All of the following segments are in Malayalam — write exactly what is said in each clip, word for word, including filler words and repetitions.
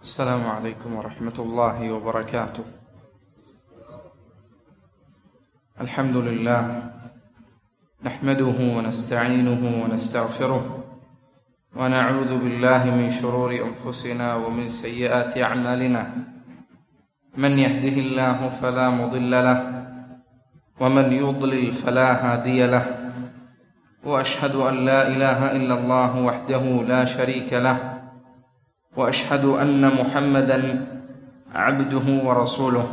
السلام عليكم ورحمة الله وبركاته. الحمد لله نحمده ونستعينه ونستغفره ونعوذ بالله من شرور أنفسنا ومن سيئات أعمالنا، من يهده الله فلا مضل له ومن يضلل فلا هادي له، وأشهد أن لا إله إلا الله وحده لا شريك له، وأشهد أن محمدا عبده ورسوله.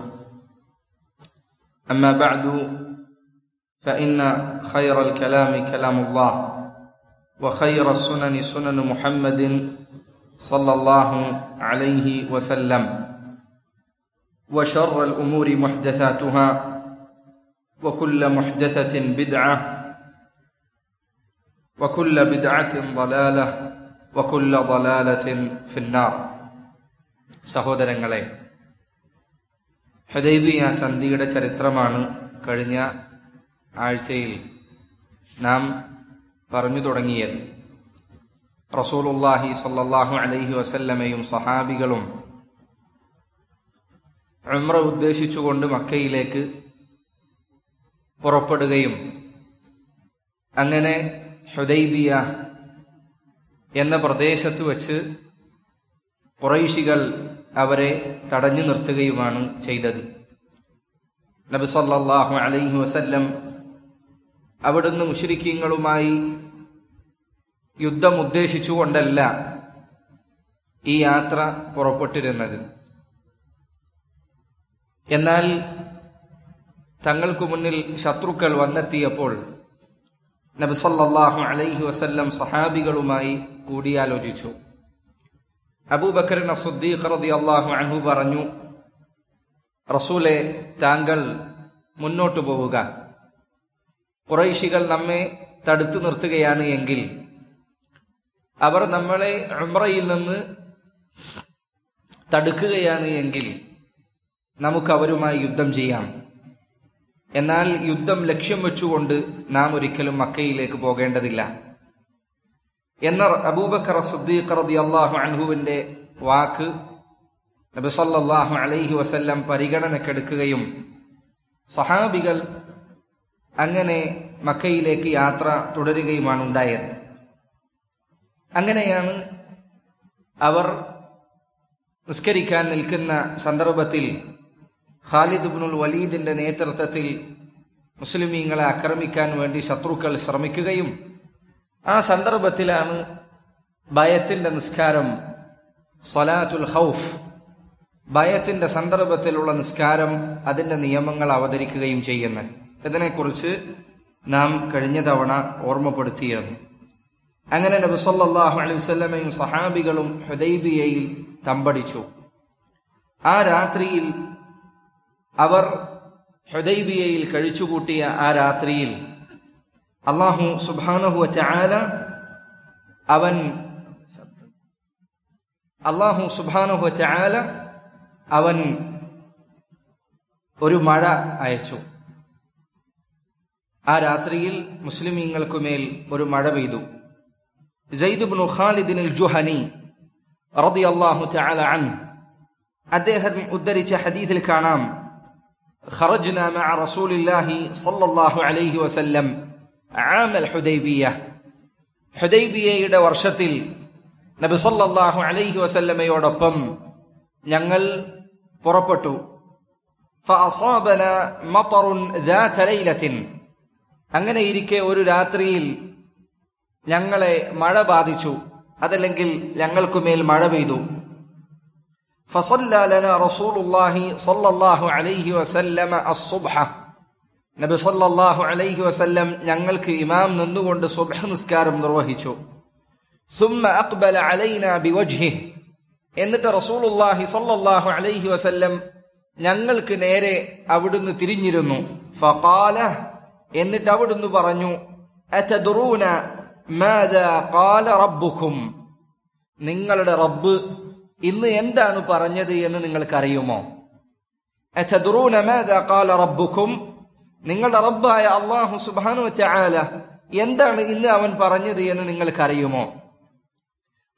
أما بعد فإن خير الكلام كلام الله، وخير السنن سنن محمد صلى الله عليه وسلم، وشر الأمور محدثاتها، وكل محدثة بدعة، وكل بدعة ضلالة، وكل ضلالة في النار. സഹോദരങ്ങളെ, ഹുദൈബിയ സന്ധിയുടെ ചരിത്രമാണ് കഴിഞ്ഞ ആഴ്ചയിൽ നാം പറഞ്ഞു തുടങ്ങിയത്. റസൂലുള്ളാഹി സ്വല്ലല്ലാഹു അലൈഹി വസല്ലമയും സഹാബികളും ഉംറ ഉദ്ദേശിച്ചുകൊണ്ട് മക്കയിലേക്ക് പുറപ്പെടുകയും അങ്ങനെ ഹുദൈബിയ എന്ന പ്രദേശത്ത് വച്ച് ഖുറൈശികൾ അവരെ തടഞ്ഞു നിർത്തുകയുമാണ് ചെയ്തത്. നബി സല്ലല്ലാഹു അലൈഹി വസല്ലം അവിടുന്ന് മുശ്രിക്കീങ്ങളുമായി യുദ്ധം ഉദ്ദേശിച്ചുകൊണ്ടല്ല ഈ യാത്ര പുറപ്പെട്ടിരുന്നത്. എന്നാൽ തങ്ങൾക്ക് മുന്നിൽ ശത്രുക്കൾ വന്നെത്തിയപ്പോൾ നബി സല്ലല്ലാഹു അലൈഹി വസല്ലം സഹാബികളുമായി കൂടിയാലോചിച്ചു. അബൂബക്കർ അസ്സദ്ദീഖ് റളിയല്ലാഹു അൻഹു പറഞ്ഞു, റസൂലേ, താങ്കൾ മുന്നോട്ടു പോവുക. ഖുറൈശികൾ നമ്മെ തടുത്തു നിർത്തുകയാണ് എങ്കിൽ, അവർ നമ്മളെ ഉംറയിൽ നിന്ന് തടുക്കുകയാണ് എങ്കിൽ നമുക്ക് അവരുമായി യുദ്ധം ചെയ്യാം. എന്നാൽ യുദ്ധം ലക്ഷ്യം വെച്ചുകൊണ്ട് നാം ഒരിക്കലും മക്കയിലേക്ക് പോകേണ്ടതില്ല എന്ന അബൂബക്കർ സിദ്ദീഖ് റളിയല്ലാഹു അൻഹുവിന്റെ വാക്ക് നബി സല്ലല്ലാഹു അലൈഹി വസല്ലം പരിഗണനക്കെടുക്കുകയും സഹാബികൾ അങ്ങനെ മക്കയിലേക്ക് യാത്ര തുടരുകയുമാണ് ഉണ്ടായത്. അങ്ങനെയാണ് അവർ നിസ്കരിക്കാൻ നിൽക്കുന്ന സന്ദർഭത്തിൽ ഖാലിദ് ഇബ്നുൽ വലീദിന്റെ നേതൃത്വത്തിൽ മുസ്ലിമീങ്ങളെ ആക്രമിക്കാൻ വേണ്ടി ശത്രുക്കൾ ശ്രമിക്കുകയും ആ സന്ദർഭത്തിലാണ് ഭയത്തിന്റെ നിസ്കാരം, സ്വലാത്തുൽ ഖൗഫ്, ഭയത്തിന്റെ സന്ദർഭത്തിലുള്ള നിസ്കാരം, അതിന്റെ നിയമങ്ങൾ അവതരിക്കുകയും ചെയ്യുന്നത്. ഇതിനെക്കുറിച്ച് നാം കഴിഞ്ഞ തവണ ഓർമ്മപ്പെടുത്തിയിരുന്നു. അങ്ങനെ നബി സല്ലല്ലാഹു അലൈഹി വസല്ലമയും സഹാബികളും ഹുദൈബിയയിൽ തമ്പടിച്ചു. ആ രാത്രിയിൽ അവർ ഹുദൈബിയയിൽ കഴിച്ചുകൂട്ടിയ ആ രാത്രിയിൽ അല്ലാഹു സുബ്ഹാനഹു വ തആല അവൻ അല്ലാഹു സുബ്ഹാനഹു വ തആല അവൻ ഒരു മഴ അയച്ചു. ആ രാത്രിയിൽ മുസ്ലിമീങ്ങൾക്കുമേൽ ഒരു മഴ പെയ്തു. സയ്യിദ് ഇബ്നു ഖാലിദ് അൽ ജുഹനി റളിയല്ലാഹു തആല അൻഹു അദ്ദേഹം ഉദ്ധരിച്ച ഹദീസിൽ കാണാം, خرجنا مع رسول الله صلى الله عليه وسلم عام الحديبية. ഹുദൈബിയയുടെ വർഷത്തിൽ നബി സല്ലല്ലാഹു അലൈഹി വസല്ലമയോടൊപ്പം ഞങ്ങൾ പുറപ്പെട്ടു. فأصابنا مطر ذات ليلة. അങ്ങനെ ഇരിക്കെ ഒരു രാത്രിയിൽ ഞങ്ങളെ മഴ ബാധിച്ചു, അതല്ലെങ്കിൽ ഞങ്ങൾക്കുമേൽ മഴ പെയ്തു. فصلى لنا رسول الله صلى الله عليه وسلم الصبح. നബി സല്ലല്ലാഹു അലൈഹി വസല്ലം ഞങ്ങൾക്ക് ഇമാം നിന്നുകൊണ്ട് സുബ്ഹ് നിസ്കാരം നിർവഹിച്ചു. ثم أقبل علينا بوجهه. എന്നിട്ട് റസൂലുള്ളാഹി സല്ലല്ലാഹു അലൈഹി വസല്ലം ഞങ്ങൾക്ക് നേരെ അവിടുന്ന് തിരിഞ്ഞിരുന്നു. فقال. എന്നിട്ട് അവിടുന്ന് പറഞ്ഞു, أتدرون ماذا قال ربكم. നിങ്ങളുടെ റബ്ബ് ഇന്ന് എന്താണ് പറഞ്ഞത് എന്ന് നിങ്ങൾക്കറിയുമോ? അതദ്റൂന മാദാ ഖാല റബ്ബുക്കും. നിങ്ങളുടെ റബ്ബായ അല്ലാഹു സുബ്ഹാനഹു വ തആല എന്താണ് ഇന്ന് അവൻ പറഞ്ഞത് എന്ന് നിങ്ങൾക്കറിയുമോ?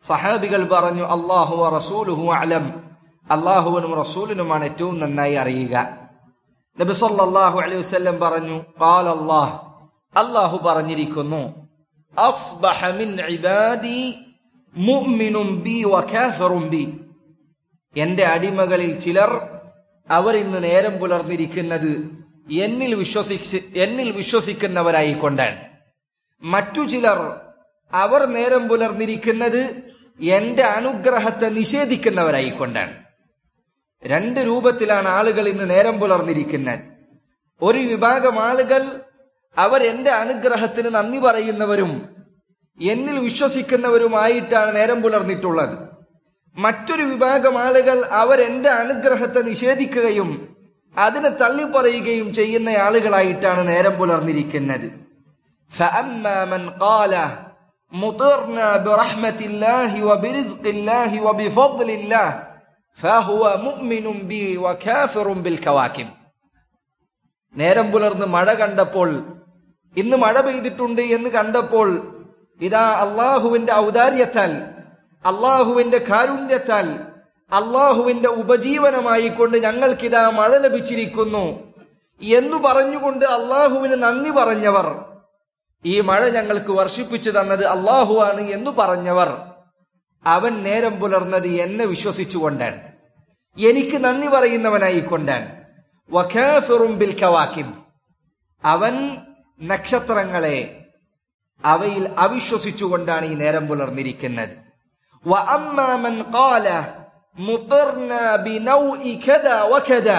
സഹാബികൾ പറഞ്ഞു, അല്ലാഹു വ റസൂലുഹു അഅലം, അല്ലാഹുവിനും റസൂലിനുമാണ് ഏറ്റവും നന്നായി അറിയുക. നബി സല്ലല്ലാഹു അലൈഹി വസല്ലം പറഞ്ഞു, ഖാല അല്ലാഹ്, അല്ലാഹു പറഞ്ഞിരിക്കുന്നു, അസ്ബഹ മിൻ ഇബാദി മുഅ്മിനും ബി വ കാഫിറും ബി. എന്റെ അടിമകളിൽ ചിലർ അവർ ഇന്ന് നേരം പുലർന്നിരിക്കുന്നത് എന്നിൽ വിശ്വസിച്ച് എന്നിൽ വിശ്വസിക്കുന്നവരായിക്കൊണ്ടാണ്. മറ്റു ചിലർ അവർ നേരം പുലർന്നിരിക്കുന്നത് എന്റെ അനുഗ്രഹത്തെ നിഷേധിക്കുന്നവരായിക്കൊണ്ടാണ്. രണ്ട് രൂപത്തിലാണ് ആളുകൾ ഇന്ന് നേരം പുലർന്നിരിക്കുന്നത്. ഒരു വിഭാഗം ആളുകൾ അവർ എന്റെ അനുഗ്രഹത്തിന് നന്ദി പറയുന്നവരും എന്നിൽ വിശ്വസിക്കുന്നവരുമായിട്ടാണ് നേരം പുലർന്നിട്ടുള്ളത്. മറ്റൊരു വിഭാഗം ആളുകൾ അവർ എന്റെ അനുഗ്രഹത്തെ നിഷേധിക്കുകയും അതിനെ തള്ളിപ്പറയുകയും ചെയ്യുന്ന ആളുകളായിട്ടാണ് നേരം പുലർന്നിരിക്കുന്നത്. فأما من قال مطرنا برحمة الله وبرزق الله وبفضل الله فهو مؤمن بي وكافر بالكواكب. നേരം പുലർന്ന് മഴ കണ്ടപ്പോൾ, ഇന്ന് മഴ പെയ്തിട്ടുണ്ട് എന്ന് കണ്ടപ്പോൾ, ഇതാ അള്ളാഹുവിന്റെ ഔദാര്യത്താൽ, അള്ളാഹുവിന്റെ കാരുണ്യത്താൽ, അള്ളാഹുവിന്റെ ഉപജീവനമായി കൊണ്ട് ഞങ്ങൾക്കിതാ മഴ ലഭിച്ചിരിക്കുന്നു എന്നു പറഞ്ഞുകൊണ്ട് അള്ളാഹുവിന് നന്ദി പറഞ്ഞവർ, ഈ മഴ ഞങ്ങൾക്ക് വർഷിപ്പിച്ചു തന്നത് അള്ളാഹു ആണ് എന്ന് പറഞ്ഞവർ, അവൻ നേരം പുലർന്നത് എന്നെ വിശ്വസിച്ചുകൊണ്ടാണ്, എനിക്ക് നന്ദി പറയുന്നവനായിക്കൊണ്ടാണ്. വകാഫിറും ബിൽ കവാകിബ്, അവൻ നക്ഷത്രങ്ങളെ അവയിൽ അവിശ്വസിച്ചുകൊണ്ടാണ് ഈ നേരം പുലർന്നിരിക്കുന്നത്. വഅമ്മാ മൻ ഖാല മുതിർനാ ബിനൗഇ കദാ വകദാ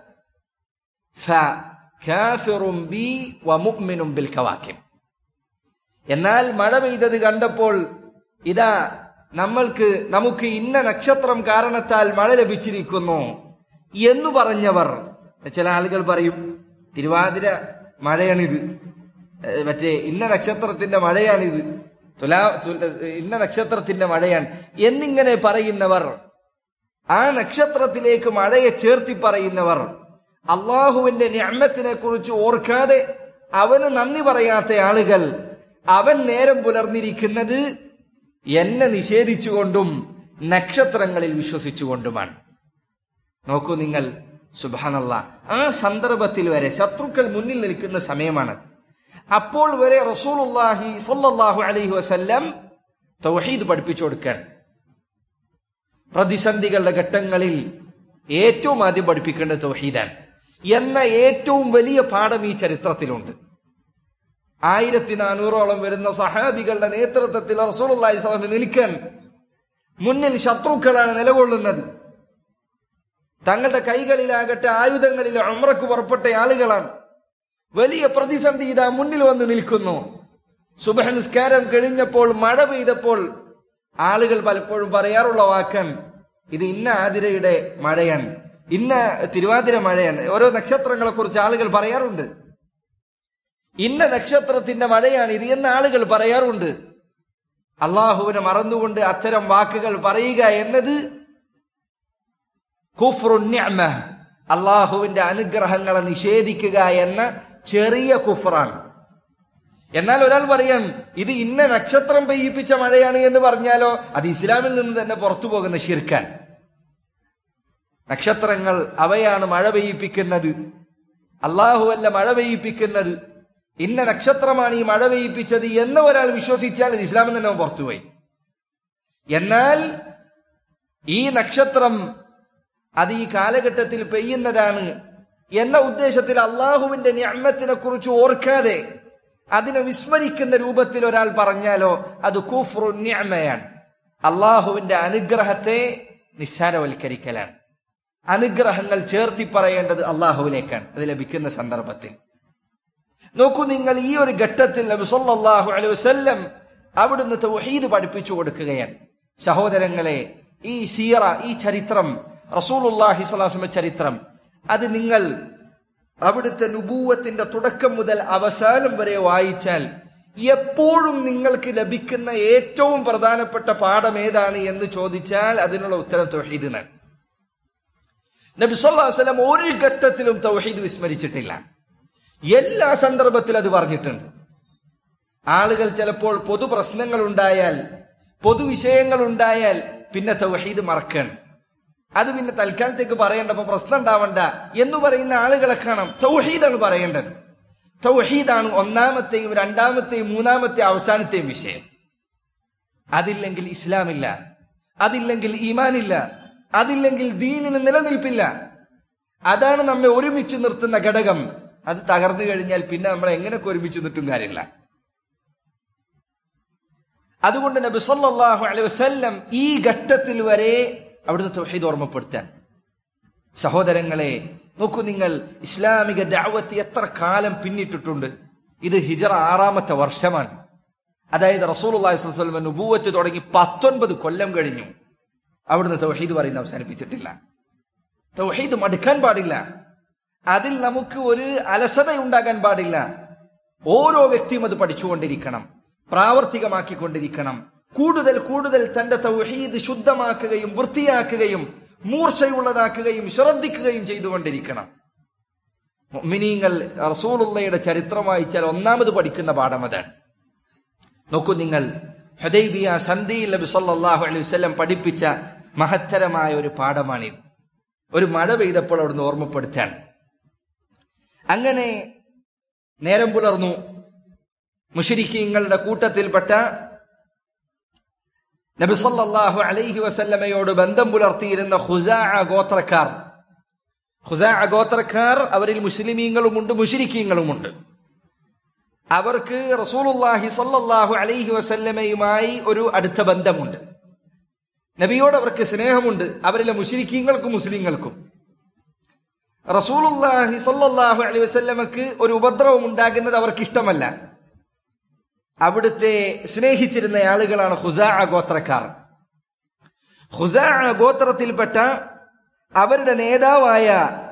ഫകാഫിറും ബി വമുഅ്മിനും ബിൽ കവാകിബ്. എന്നാൽ മഴ പെയ്തത് കണ്ടപ്പോൾ, ഇതാ നമ്മൾക്ക് നമുക്ക് ഇന്ന നക്ഷത്രം കാരണത്താൽ മഴ ലഭിച്ചിരിക്കുന്നു എന്നു പറഞ്ഞവർ, ചില ആളുകൾ പറയും തിരുവാതിര മഴയാണിത്, മറ്റേ ഇന്ന നക്ഷത്രത്തിന്റെ മഴയാണിത്, തുലാ ഇന്ന നക്ഷത്രത്തിന്റെ മഴയാണ് എന്നിങ്ങനെ പറയുന്നവർ, ആ നക്ഷത്രത്തിലേക്ക് മഴയെ ചേർത്തി പറയുന്നവർ, അള്ളാഹുവിന്റെ നിഅമത്തിനെ കുറിച്ച് ഓർക്കാതെ അവന് നന്ദി പറയാത്ത ആളുകൾ, അവൻ നേരം പുലർന്നിരിക്കുന്നത് എന്നെ നിഷേധിച്ചുകൊണ്ടും നക്ഷത്രങ്ങളിൽ വിശ്വസിച്ചുകൊണ്ടുമാണ്. നോക്കൂ നിങ്ങൾ, സുബ്ഹാനല്ലാഹ്, ആ സന്ദർഭത്തിൽ വരെ ശത്രുക്കൾ മുന്നിൽ നിൽക്കുന്ന സമയമാണ്. അപ്പോൾ വരെ റസൂലുള്ളാഹി സ്വല്ലല്ലാഹു അലൈഹി വസല്ലം തൗഹീദ് പഠിപ്പിച്ചു കൊടുക്കാൻ. പ്രതിസന്ധികളുടെ ഘട്ടങ്ങളിൽ ഏറ്റവും ആദ്യം പഠിപ്പിക്കേണ്ടത് തൗഹീദാണ് എന്ന ഏറ്റവും വലിയ പാഠം ഈ ചരിത്രത്തിലുണ്ട്. ആയിരത്തി നാനൂറോളം വരുന്ന സഹാബികളുടെ നേതൃത്വത്തിൽ റസൂലുള്ളാഹി സ്വല്ലല്ലാഹു അലൈഹി വസല്ലം നിൽക്കാൻ മുന്നിൽ ശത്രുക്കളാണ് നിലകൊള്ളുന്നത്. തങ്ങളുടെ കൈകളിലാകട്ടെ ആയുധങ്ങളിൽ ഉംറക്ക് പുറപ്പെട്ട ആളുകളാണ്. വലിയ പ്രതിസന്ധി ഇതാ മുന്നിൽ വന്ന് നിൽക്കുന്നു. സുബ്ഹ് നിസ്കാരം കഴിഞ്ഞപ്പോൾ മഴ പെയ്തപ്പോൾ ആളുകൾ പലപ്പോഴും പറയാറുള്ള വാക്കാണ്, ഇത് ഇന്ന ആതിരയുടെ മഴയാണ്, ഇന്ന തിരുവാതിര മഴയാണ്. ഓരോ നക്ഷത്രങ്ങളെ കുറിച്ച് ആളുകൾ പറയാറുണ്ട്. ഇന്ന നക്ഷത്രത്തിന്റെ മഴയാണ് ഇത് എന്ന് ആളുകൾ പറയാറുണ്ട്. അള്ളാഹുവിനെ മറന്നുകൊണ്ട് അത്തരം വാക്കുകൾ പറയുക എന്നത് കുഫ്റുൻ നിഅമ, അള്ളാഹുവിന്റെ അനുഗ്രഹങ്ങളെ നിഷേധിക്കുക എന്ന ചെറിയ കുഫ്റാണ്. എന്നാൽ ഒരാൾ പറയാൻ ഇത് ഇന്ന നക്ഷത്രം പെയ്യിപ്പിച്ച മഴയാണ് എന്ന് പറഞ്ഞാലോ അത് ഇസ്ലാമിൽ നിന്ന് തന്നെ പുറത്തു പോകുന്ന ശിർക്കാണ്. നക്ഷത്രങ്ങൾ അവയാണ് മഴ പെയ്യിപ്പിക്കുന്നത്, അള്ളാഹു അല്ല മഴ പെയ്യിപ്പിക്കുന്നത്, ഇന്ന നക്ഷത്രമാണ് ഈ മഴ പെയ്യിപ്പിച്ചത് എന്ന് ഒരാൾ വിശ്വസിച്ചാൽ അത് ഇസ്ലാമിൽ തന്നെ പുറത്തുപോയി. എന്നാൽ ഈ നക്ഷത്രം അത് ഈ കാലഘട്ടത്തിൽ പെയ്യുന്നതാണ് എന്ന ഉദ്ദേശത്തിൽ അള്ളാഹുവിന്റെ നിഅമത്തിനെ കുറിച്ച് ഓർക്കാതെ അതിനെ വിസ്മരിക്കുന്ന രൂപത്തിൽ ഒരാൾ പറഞ്ഞാലോ അത് കുഫ്റുൻ നിഅമയാണ്, അള്ളാഹുവിന്റെ അനുഗ്രഹത്തെ നിസ്സാരവൽക്കരിക്കലാണ്. അനുഗ്രഹങ്ങൾ ചേർത്തി പറയേണ്ടത് അള്ളാഹുവിലേക്കാണ് അത് ലഭിക്കുന്ന സന്ദർഭത്തിൽ. നോക്കൂ നിങ്ങൾ, ഈ ഒരു ഘട്ടത്തിൽ നബി സല്ലല്ലാഹു അലൈഹി വസല്ലം അവിടുന്ന് തൗഹീദ് പഠിപ്പിച്ചു കൊടുക്കുകയാണ്. സഹോദരങ്ങളെ, ഈ സീറ, ഈ ചരിത്രം, റസൂലുള്ളാഹി സ്വല്ലല്ലാഹു അലൈഹി വസല്ലം ചരിത്രം, അത് നിങ്ങൾ അവിടുത്തെ നുബൂവത്തിന്റെ തുടക്കം മുതൽ അവസാനം വരെ വായിച്ചാൽ എപ്പോഴും നിങ്ങൾക്ക് ലഭിക്കുന്ന ഏറ്റവും പ്രധാനപ്പെട്ട പാഠം ഏതാണ് എന്ന് ചോദിച്ചാൽ അതിനുള്ള ഉത്തരം തൗഹീദാണ്. നബി സല്ലല്ലാഹു അലൈഹി വസല്ലം ഒരു ഘട്ടത്തിലും തൗഹീദ് വിസ്മരിച്ചിട്ടില്ല. എല്ലാ സന്ദർഭത്തിലും അത് പറഞ്ഞിട്ടുണ്ട്. ആളുകൾ ചിലപ്പോൾ പൊതു പ്രശ്നങ്ങൾ ഉണ്ടായാൽ, പൊതുവിഷയങ്ങൾ ഉണ്ടായാൽ പിന്നെ തൗഹീദ് മറക്കണം. അത് പിന്നെ തൽക്കാലത്തേക്ക് പറയണ്ടപ്പോ പ്രശ്നം ഉണ്ടാവണ്ട എന്ന് പറയുന്ന ആളുകളെ കാണാം. തൗഹീദാണ് പറയേണ്ടത്. തൗഹീദാണ് ഒന്നാമത്തെയും രണ്ടാമത്തെയും മൂന്നാമത്തെയും അവസാനത്തെയും വിഷയം. അതില്ലെങ്കിൽ ഇസ്ലാമില്ല, അതില്ലെങ്കിൽ ഈമാനില്ല, അതില്ലെങ്കിൽ ദീനിന് നിലനിൽപ്പില്ല. അതാണ് നമ്മെ ഒരുമിച്ച് നിർത്തുന്ന ഘടകം. അത് തകർന്നു കഴിഞ്ഞാൽ പിന്നെ നമ്മൾ എങ്ങനെയൊക്കെ ഒരുമിച്ച് നിൽക്കും കാര്യമില്ല. അതുകൊണ്ട് നബി സല്ലല്ലാഹു അലൈഹി വസല്ലം ഈ ഘട്ടത്തിൽ വരെ അവിടുന്ന് തൗഹീദ് ഓർമ്മപ്പെടുത്താൻ. സഹോദരങ്ങളെ, നോക്കൂ നിങ്ങൾ, ഇസ്ലാമിക ദഅവത്ത് എത്ര കാലം പിന്നിട്ടിട്ടുണ്ട്. ഇത് ഹിജറ ആറാമത്തെ വർഷമാണ്. അതായത് റസൂലുള്ളാഹി സ്വല്ലല്ലാഹു അലൈഹി വസല്ലം നുബുവത്ത് തുടങ്ങി പത്തൊൻപത് കൊല്ലം കഴിഞ്ഞു. അവിടുന്ന് തൗഹീദ് പറയുന്ന അവസാനിപ്പിച്ചിട്ടില്ല. തൗഹീദ് മടുക്കാൻ പാടില്ല. അതിൽ നമുക്ക് ഒരു അലസത ഉണ്ടാകാൻ പാടില്ല. ഓരോ വ്യക്തിയും അത് പഠിച്ചുകൊണ്ടിരിക്കണം, പ്രാവർത്തികമാക്കിക്കൊണ്ടിരിക്കണം. കൂടുതൽ കൂടുതൽ തന്റെ തൗഹീദ് ശുദ്ധമാക്കുകയും വൃത്തിയാക്കുകയും മൂർച്ചയുള്ളതാക്കുകയും ശ്രദ്ധിക്കുകയും ചെയ്തുകൊണ്ടിരിക്കണം. മുഅ്മിനീങ്ങൾ റസൂലുള്ളാഹിയുടെ ചരിത്രം വായിച്ചാൽ ഒന്നാമത് പഠിക്കുന്ന പാഠം അതാണ്. നോക്കൂ നിങ്ങൾ, ഹുദൈബിയ സന്ധിയിൽ നബി സല്ലല്ലാഹു അലൈഹി വസല്ലം പഠിപ്പിച്ച മഹത്തരമായ ഒരു പാഠമാണിത്. ഒരു മഴ പെയ്തപ്പോൾ അവിടുന്ന് ഓർമ്മപ്പെടുത്താൻ. അങ്ങനെ നേരം പുലർന്നു. മുശ്രിക്കീങ്ങളുടെ കൂട്ടത്തിൽപ്പെട്ട നബി സല്ലല്ലാഹു അലൈഹി വസല്ലമയോട് ബന്ധം പുലർത്തിയിരുന്ന ഖുസാഅ ഗോത്രക്കാർ ഖുസാഅ ഗോത്രക്കാർ അവരിൽ മുസ്ലിമീങ്ങളുമുണ്ട് മുശ്രിക്കീങ്ങളുമുണ്ട്. അവർക്ക് റസൂലുള്ളാഹി സല്ലല്ലാഹു അലൈഹി വസല്ലമയുമായി ഒരു അടുത്ത ബന്ധമുണ്ട്. നബിയോട് അവർക്ക് സ്നേഹമുണ്ട്. അവരിലെ മുശ്രിക്കീങ്ങൾക്കും മുസ്ലിങ്ങൾക്കും റസൂലുള്ളാഹി സല്ലല്ലാഹു അലൈഹി വസല്ലമക്ക് ഒരു ഉപദ്രവം ഉണ്ടാകുന്നത് അവർക്ക് ഇഷ്ടമല്ല. അവിടുത്തെ സ്നേഹിച്ചിരുന്ന ആളുകളാണ് ഖുസാഅ ഗോത്രക്കാർ. ഖുസാഅ ഗോത്രത്തിൽപ്പെട്ട അവരുടെ നേതാവായ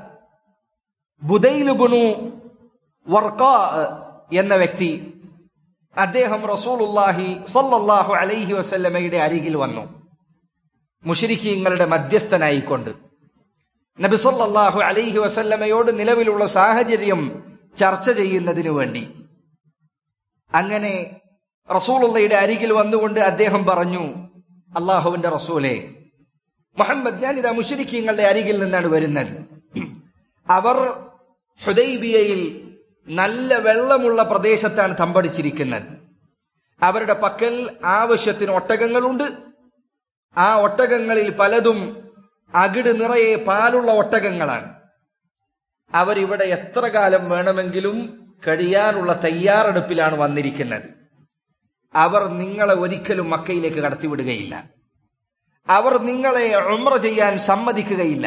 ബുദൈൽ ഇബ്നു വർഖാ എന്ന വ്യക്തി, അദ്ദേഹം റസൂലുള്ളാഹി സല്ലല്ലാഹു അലൈഹി വസല്ലമയുടെ അരികിൽ വന്നു, മുശ്രിക്കീങ്ങളുടെ മധ്യസ്ഥനായിക്കൊണ്ട്. നബി സല്ലല്ലാഹു അലൈഹി വസല്ലമയോട് നിലവിലുള്ള സാഹചര്യം ചർച്ച ചെയ്യുന്നതിനു വേണ്ടി. അങ്ങനെ റസൂലുള്ളാഹിയുടെ അരികിൽ വന്നുകൊണ്ട് അദ്ദേഹം പറഞ്ഞു, അല്ലാഹുവിന്റെ റസൂലേ മുഹമ്മദ്, ഞാനിതാ മുശ്രിക്കീങ്ങളുടെ അരികിൽ നിന്നാണ് വരുന്നത്. അവർ ഹുദൈബിയയിൽ നല്ല വെള്ളമുള്ള പ്രദേശത്താണ് തമ്പടിച്ചിരിക്കുന്നത്. അവരുടെ പക്കൽ ആവശ്യത്തിന് ഒട്ടകങ്ങളുണ്ട്. ആ ഒട്ടകങ്ങളിൽ പലതും അകിട് നിറയെ പാലുള്ള ഒട്ടകങ്ങളാണ്. അവരിവിടെ എത്ര കാലം വേണമെങ്കിലും കഴിയാനുള്ള തയ്യാറെടുപ്പിലാണ് വന്നിരിക്കുന്നത്. അവർ നിങ്ങളെ ഒരിക്കലും മക്കയിലേക്ക് കടത്തിവിടുകയില്ല. അവർ നിങ്ങളെ ഉംറ ചെയ്യാൻ സമ്മതിക്കുകയില്ല.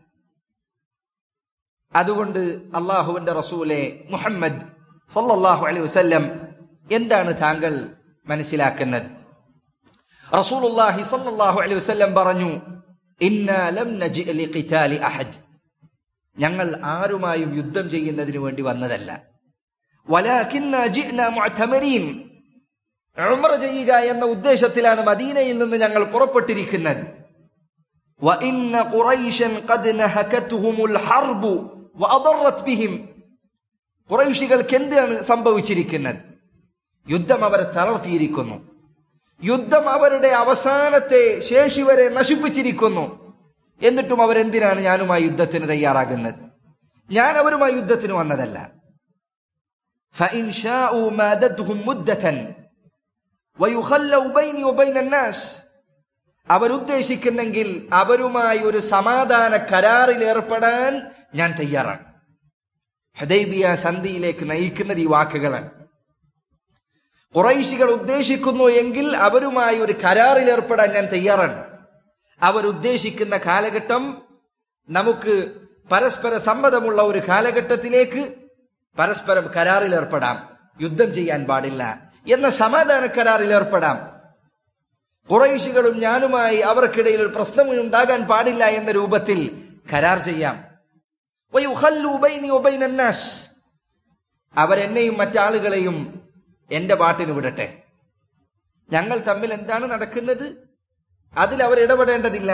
അതുകൊണ്ട് അല്ലാഹുവിന്റെ റസൂലെ മുഹമ്മദ് സല്ലല്ലാഹു അലൈഹി വസല്ലം, എന്താണ് താങ്കൾ മനസ്സിലാക്കുന്നത്? റസൂലുള്ളാഹി സല്ലല്ലാഹു അലൈഹി വസല്ലം പറഞ്ഞു, ഇന്നാ ലം നജി ലിഖിതാലി അഹദ്, ഞങ്ങൾ ആരുമായും യുദ്ധം ചെയ്യുന്നതിന് വേണ്ടി വന്നതല്ല. വലാകിന്നാ ജിഅ്നാ മുഅ്തമരീൻ, ഉംറ ചെയ്യുക എന്ന ഉദ്ദേശത്തിലാണ് മദീനയിൽ നിന്ന് ഞങ്ങൾ പുറപ്പെട്ടിരിക്കുന്നത്. വഇന്ന ഖുറൈശൻ ഖദ് നഹകതുഹുൽ ഹർബു വഅദറത് ബിഹിം, ഖുറൈശികൾക്ക് എന്താണ് സംഭവിച്ചിരിക്കുന്നത്? യുദ്ധം അവരെ തളർത്തിയിരിക്കുന്നു. യുദ്ധം അവരുടെ അവസാനത്തെ ശേഷി വരെ നശിപ്പിച്ചിരിക്കുന്നു. എന്നിട്ടും അവരെന്തിനാണ് ഞാനുമായി യുദ്ധത്തിന് തയ്യാറാകുന്നത്? ഞാൻ അവരുമായി യുദ്ധത്തിന് വന്നതല്ല. ഫഇൻ ശാഉ മാദതുഹും മുദ്ദതൻ വയുഖല്ലു ബൈനി വബൈന الناس, അവരുദ്ദേശിക്കുന്നെങ്കിൽ അവരുമായി ഒരു സമാധാന കരാറിൽ ഏർപ്പെടാൻ ഞാൻ തയ്യാറാണ്. ഹുദൈബിയ സന്ധിയിലേക്ക് നയിക്കുന്നത് ഈ വാക്കുകളാണ്. ഖുറൈശികൾ ഉദ്ദേശിക്കുന്നു എങ്കിൽ അവരുമായി ഒരു കരാറിൽ ഏർപ്പെടാൻ ഞാൻ തയ്യാറാണ്. അവരുദ്ദേശിക്കുന്ന കാലഘട്ടം നമുക്ക് പരസ്പര സമ്മതമുള്ള ഒരു കാലഘട്ടത്തിലേക്ക് പരസ്പരം കരാറിൽ ഏർപ്പെടാം. യുദ്ധം ചെയ്യാൻ പാടില്ല എന്ന സമാധാന കരാറിൽ ഏർപ്പെടാം. ഖുറൈശികളും ഞാനുമായി അവർക്കിടയിൽ ഒരു പ്രശ്നവും ഉണ്ടാകാൻ പാടില്ല എന്ന രൂപത്തിൽ കരാർ ചെയ്യാം. വയുഖല്ലു ബൈനി വബൈന الناس, അവരെന്നെയും മറ്റാളുകളെയും എന്റെ പാട്ടിന് വിടട്ടെ. ഞങ്ങൾ തമ്മിൽ എന്താണ് നടക്കുന്നത് അതിൽ അവർ ഇടപെടേണ്ടതില്ല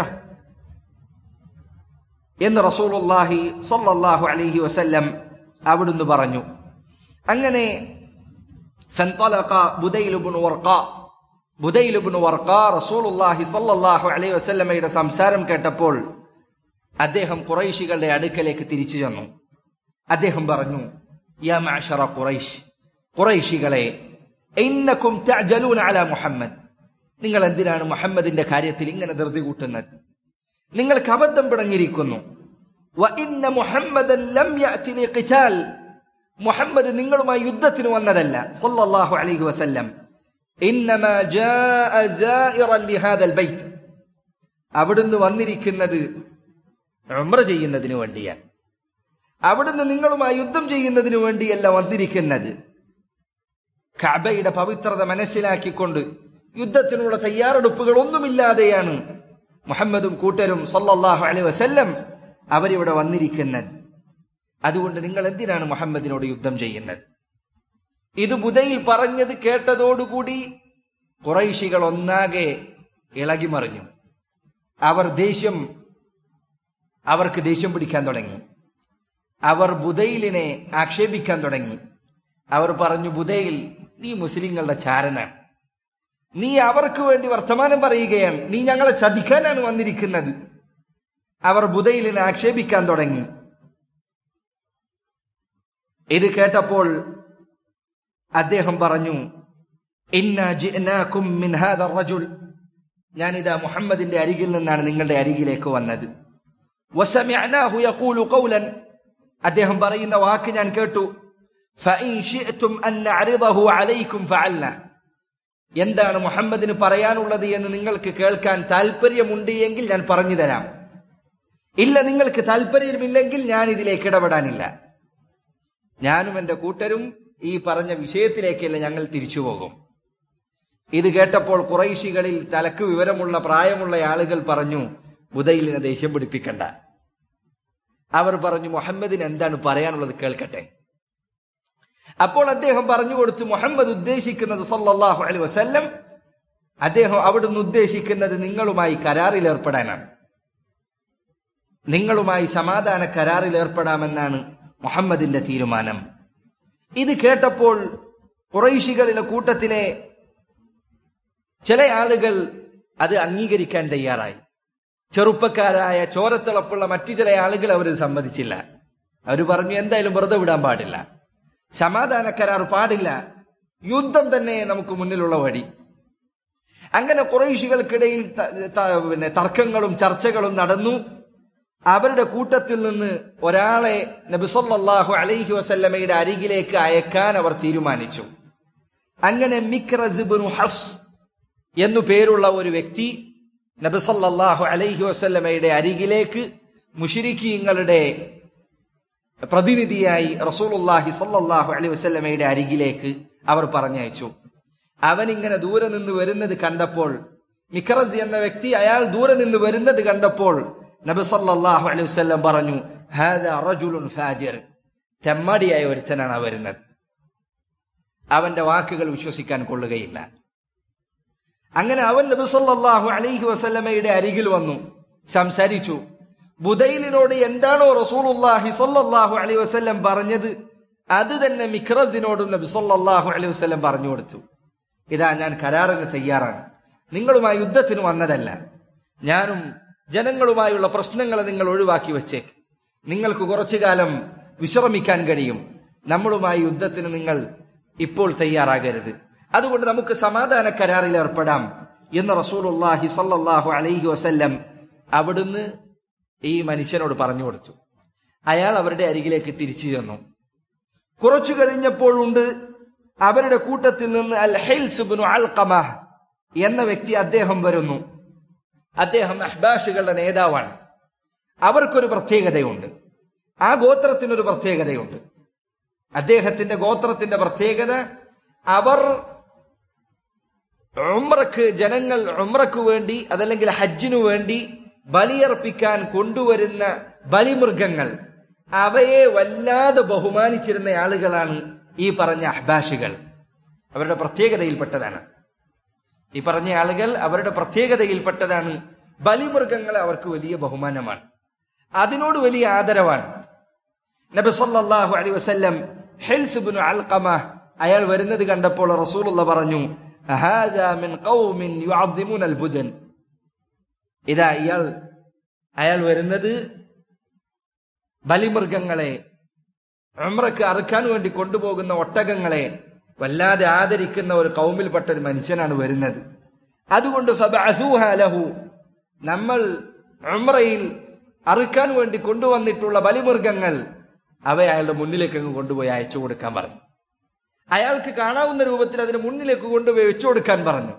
എന്ന് റസൂലുള്ളാഹി സ്വല്ലല്ലാഹു അലൈഹി വസല്ലം അവിടുന്ന് പറഞ്ഞു. അങ്ങനെ ഫൻതലഖ ബുദൈൽ ഇബ്നു വർഖാ, ബുദൈൽ ഇബ്നു വർഖ റസൂലുള്ളാഹി സ്വല്ലല്ലാഹു അലൈഹി വസല്ലമയുടെ സംസാരം കേട്ടപ്പോൾ അദ്ദേഹം ഖുറൈശികളുടെ അടുക്കലേക്ക് തിരിച്ചു ചെന്നു. അദ്ദേഹം പറഞ്ഞു, യാ മഅ്ശറ ഖുറൈശ്, ഖുറൈശികളെ, ഇന്നകും തഅജലൂന അലാ മുഹമ്മദ്, നിങ്ങൾ എന്തിനാണ് മുഹമ്മദിന്റെ കാര്യത്തിൽ ഇങ്ങനെ ധൃതി കൂട്ടുന്നത്? നിങ്ങൾക്ക് അബദ്ധം പിടഞ്ഞിരിക്കുന്നു. വ ഇന്ന മുഹമ്മദൻ ലം യഅതി ലിഖിതാൽ, മുഹമ്മദ് നിങ്ങളുമായി യുദ്ധത്തിന് വന്നതല്ല സ്വല്ലല്ലാഹു അലൈഹി വസല്ലം. ഇന്നമാ ജാഅ സായിറൻ ലിഹാദൽ ബൈത്ത്, അവിടുന്ന് വന്നിരിക്കുന്നത് ഉംറ ചെയ്യുന്നതിന് വേണ്ടിയാണ്. അവിടുന്ന് നിങ്ങളുമായി യുദ്ധം ചെയ്യുന്നതിന് വേണ്ടിയല്ല വന്നിരിക്കുന്നത്. കഅബയുടെ പവിത്രത മനസ്സിലാക്കിക്കൊണ്ട് യുദ്ധത്തിനുള്ള തയ്യാറെടുപ്പുകൾ ഒന്നുമില്ലാതെയാണ് മുഹമ്മദും കൂട്ടരും സല്ലല്ലാഹു അലൈഹി വസല്ലം അവരിവിടെ വന്നിരിക്കുന്നത്. അതുകൊണ്ട് നിങ്ങൾ എന്തിനാണ് മുഹമ്മദിനോട് യുദ്ധം ചെയ്യുന്നത്? ഇത് ബുദൈൽ പറഞ്ഞത് കേട്ടതോടുകൂടി ഖുറൈശികൾ ഒന്നാകെ ഇളകിമറിഞ്ഞു. അവർ ദേഷ്യം അവർക്ക് ദേഷ്യം പിടിക്കാൻ തുടങ്ങി. അവർ ബുദൈലിനെ ആക്ഷേപിക്കാൻ തുടങ്ങി. അവർ പറഞ്ഞു, ബുദൈൽ, നീ മുസ്ലിങ്ങളുടെ ചാരനാണ്, നീ അവർക്ക് വേണ്ടി വർത്തമാനം പറയുകയാണ്, നീ ഞങ്ങളെ ചതിക്കാനാണ് വന്നിരിക്കുന്നത്. അവർ ബുദൈലിനെ ആക്ഷേപിക്കാൻ തുടങ്ങി. ഇത് കേട്ടപ്പോൾ അദ്ദേഹം പറഞ്ഞു, ഇന്നാ ജിഅനാകും മിൻ ഹാദാ റജുൽ, ഞാനിതാ മുഹമ്മദിന്റെ അരികിൽ നിന്നാണ് നിങ്ങളുടെ അരികിലേക്ക് വന്നത്. വസമിഅനാഹു യഖൂലു ഖൗലൻ, അദ്ദേഹം പറയുന്ന വാക്ക് ഞാൻ കേട്ടു. ഫഇൻ ശിഅ്തും അൻ നഅറിദഹു അലൈക്കും ഫഅൽന, എന്താണ് മുഹമ്മദിന് പറയാനുള്ളത് എന്ന് നിങ്ങൾക്ക് കേൾക്കാൻ താല്പര്യമുണ്ട് എങ്കിൽ ഞാൻ പറഞ്ഞു തരാം. ഇല്ല, നിങ്ങൾക്ക് താല്പര്യമില്ലെങ്കിൽ ഞാൻ ഇതിലേക്ക് ഇടപെടാനില്ല. ഞാനും എന്റെ കൂട്ടരും ഈ പറഞ്ഞ വിഷയത്തിലേക്കല്ല ഞങ്ങൾ തിരിച്ചു പോകും. ഇത് കേട്ടപ്പോൾ ഖുറൈശികളിൽ തലക്ക് വിവരമുള്ള പ്രായമുള്ള ആളുകൾ പറഞ്ഞു, ബുദൈലിനെ ദേഷ്യം പിടിപ്പിക്കണ്ട. അവർ പറഞ്ഞു, മുഹമ്മദിന് എന്താണ് പറയാനുള്ളത് കേൾക്കട്ടെ. അപ്പോൾ അദ്ദേഹം പറഞ്ഞു കൊടുത്തു, മുഹമ്മദ് ഉദ്ദേശിക്കുന്നത് സല്ലല്ലാഹു അലൈഹി വസല്ലം, അദ്ദേഹം അവിടുന്ന് ഉദ്ദേശിക്കുന്നത് നിങ്ങളുമായി കരാറിൽ ഏർപ്പെടാനാണ്, നിങ്ങളുമായി സമാധാന കരാറിൽ ഏർപ്പെടാമെന്നാണ് മുഹമ്മദിന്റെ തീരുമാനം. ഇത് കേട്ടപ്പോൾ ഖുറൈശികളിലെ കൂട്ടത്തിലെ ചില ആളുകൾ അത് അംഗീകരിക്കാൻ തയ്യാറായി. ചെറുപ്പക്കാരായ ചോരത്തിളപ്പുള്ള മറ്റു ചില ആളുകൾ അവർ സമ്മതിച്ചില്ല. അവർ പറഞ്ഞു, എന്തായാലും വെറുതെ വിടാൻ പാടില്ല, സമാധാന കരാർ പാടില്ല, യുദ്ധം തന്നെ നമുക്ക് മുന്നിലുള്ള വഴി. അങ്ങനെ ഖുറൈശികൾക്കിടയിൽ പിന്നെ തർക്കങ്ങളും ചർച്ചകളും നടന്നു. അവരുടെ കൂട്ടത്തിൽ നിന്ന് ഒരാളെ നബി സല്ലല്ലാഹു അലൈഹി വസല്ലമയുടെ അരികിലേക്ക് അയക്കാൻ അവർ തീരുമാനിച്ചു. അങ്ങനെ മിക്റസ് ഇബ്നു ഹഫ്സ് എന്നു പേരുള്ള ഒരു വ്യക്തി നബി സല്ലല്ലാഹു അലൈഹി വസല്ലമയുടെ അരികിലേക്ക് മുശ്രിക്കീങ്ങളുടെ പ്രതിനിധിയായി റസൂലുള്ളാഹി സല്ലല്ലാഹു അലൈഹി വസല്ലമയുടെ അരികിലേക്ക് അവർ പറഞ്ഞയച്ചു. അവൻ ഇങ്ങനെ ദൂരെ നിന്ന് വരുന്നത് കണ്ടപ്പോൾ, മിക്റസ് എന്ന വ്യക്തി അയാൾ ദൂരെ നിന്ന് വരുന്നത് കണ്ടപ്പോൾ നബി സല്ലല്ലാഹു അലൈഹി വസല്ലം പറഞ്ഞു, ഹാദാ റജുലുൻ ഫാജിർ, തെമ്മാടിയായ ഒരുത്തനാണ് വരുന്നത്, അവന്റെ വാക്കുകൾ വിശ്വസിക്കാൻ കൊള്ളുകയില്ല. അങ്ങനെ അവൻ നബി സല്ലല്ലാഹു അലൈഹി വസല്ലമയുടെ അരികിൽ വന്നു, സംസാരിച്ചു. ബുദൈലിനോട് എന്താണോ റസൂലുള്ളാഹി സ്വല്ലല്ലാഹു അലൈഹി വസല്ലം പറഞ്ഞത് അത് തന്നെ മിക്റസിനോടും നബി സ്വല്ലല്ലാഹു അലൈഹി വസല്ലം പറഞ്ഞു കൊടുത്തു. ഇതാ, ഞാൻ കരാറിന് തയ്യാറാണ്, നിങ്ങളുമായി യുദ്ധത്തിന് വന്നതല്ല, ഞാനും ജനങ്ങളുമായുള്ള പ്രശ്നങ്ങളെ നിങ്ങൾ ഒഴിവാക്കി വെച്ചേക്ക്, നിങ്ങൾക്ക് കുറച്ചു കാലം വിശ്രമിക്കാൻ കഴിയും, നമ്മളുമായി യുദ്ധത്തിന് നിങ്ങൾ ഇപ്പോൾ തയ്യാറാകരുത്, അതുകൊണ്ട് നമുക്ക് സമാധാന കരാറിൽ ഏർപ്പെടാം എന്ന് റസൂലുള്ളാഹി സ്വല്ലല്ലാഹു അലൈഹി വസല്ലം അവിടുന്ന് ഈ മനുഷ്യനോട് പറഞ്ഞു കൊടുത്തു. അയാൾ അവരുടെ അരികിലേക്ക് തിരിച്ചു ചെന്നു. കുറച്ചു കഴിഞ്ഞപ്പോഴുണ്ട് അവരുടെ കൂട്ടത്തിൽ നിന്ന് അൽ ഹൈൽസ് ഇബ്നു അൽഖമ എന്ന വ്യക്തി അദ്ദേഹം വരുന്നു. അദ്ദേഹം അഹ്ബാഷുകളുടെ നേതാവാണ്. അവർക്കൊരു പ്രത്യേകതയുണ്ട്, ആ ഗോത്രത്തിനൊരു പ്രത്യേകതയുണ്ട്. അദ്ദേഹത്തിന്റെ ഗോത്രത്തിന്റെ പ്രത്യേകത, അവർ ഉംറക്ക് ജനങ്ങൾ ഉംറക്ക് വേണ്ടി അതല്ലെങ്കിൽ ഹജ്ജിനു വേണ്ടി ബലിയർപ്പിക്കാൻ കൊണ്ടുവരുന്ന ബലിമൃഗങ്ങൾ അവയെ വല്ലാതെ ബഹുമാനിച്ചിരുന്ന ആളുകളാണ് ഈ പറഞ്ഞ അഹ്ബാഷികൾ. അവരുടെ പ്രത്യേകതയിൽപ്പെട്ടതാണ് ഈ പറഞ്ഞ ആളുകൾ അവരുടെ പ്രത്യേകതയിൽപ്പെട്ടതാണ്. ബലിമൃഗങ്ങൾ അവർക്ക് വലിയ ബഹുമാനമാണ്, അതിനോട് വലിയ ആദരവാണ്. നബി സല്ലല്ലാഹു അലൈഹി വസല്ലം ഹൈൽസ് ഇബ്നു അൽഖമ അയാൾ വരുന്നത് കണ്ടപ്പോൾ റസൂലുള്ള പറഞ്ഞു, ഹാദാ മിൻ ഖൗമിൻ യുഅദ്ദിമുനൽ ബുദൻ. ഇതാ ഇയാൾ അയാൾ വരുന്നത് ബലിമൃഗങ്ങളെ, ഉംറക്ക് അറുക്കാൻ വേണ്ടി കൊണ്ടുപോകുന്ന ഒട്ടകങ്ങളെ വല്ലാതെ ആദരിക്കുന്ന ഒരു കൗമിൽപ്പെട്ട ഒരു മനുഷ്യനാണ് വരുന്നത്. അതുകൊണ്ട് ഫബഅസൂഹാ ലഹു, നമ്മൾ ഉംറയിൽ അറുക്കാൻ വേണ്ടി കൊണ്ടുവന്നിട്ടുള്ള ബലിമൃഗങ്ങൾ അവയെ അയാളുടെ മുന്നിലേക്ക് അങ്ങ് കൊണ്ടുപോയി അയച്ചു കൊടുക്കാൻ പറഞ്ഞു. അയാൾക്ക് കാണാവുന്ന രൂപത്തിൽ അതിന് മുന്നിലേക്ക് കൊണ്ടുപോയി വെച്ചു കൊടുക്കാൻ പറഞ്ഞു.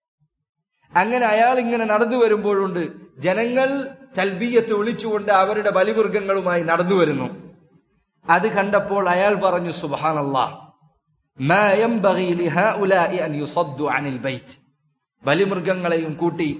അങ്ങനെ അയാൾ ഇങ്ങനെ നടന്നു വരുമ്പോഴുണ്ട് ജനങ്ങൾ തൽബിയത്ത് വിളിച്ചുകൊണ്ട് അവരുടെ ബലിമൃഗങ്ങളുമായി നടന്നു വരുന്നു. അത് കണ്ടപ്പോൾ അയാൾ പറഞ്ഞു, സുബ്ഹാനല്ലാഹ്, മാ യംബഗി ലിഹാഉലാഇ അൻ യുസദ്ദു അനിൽ ബൈത്ത്. ബലിമൃഗങ്ങളെയും കൂട്ടി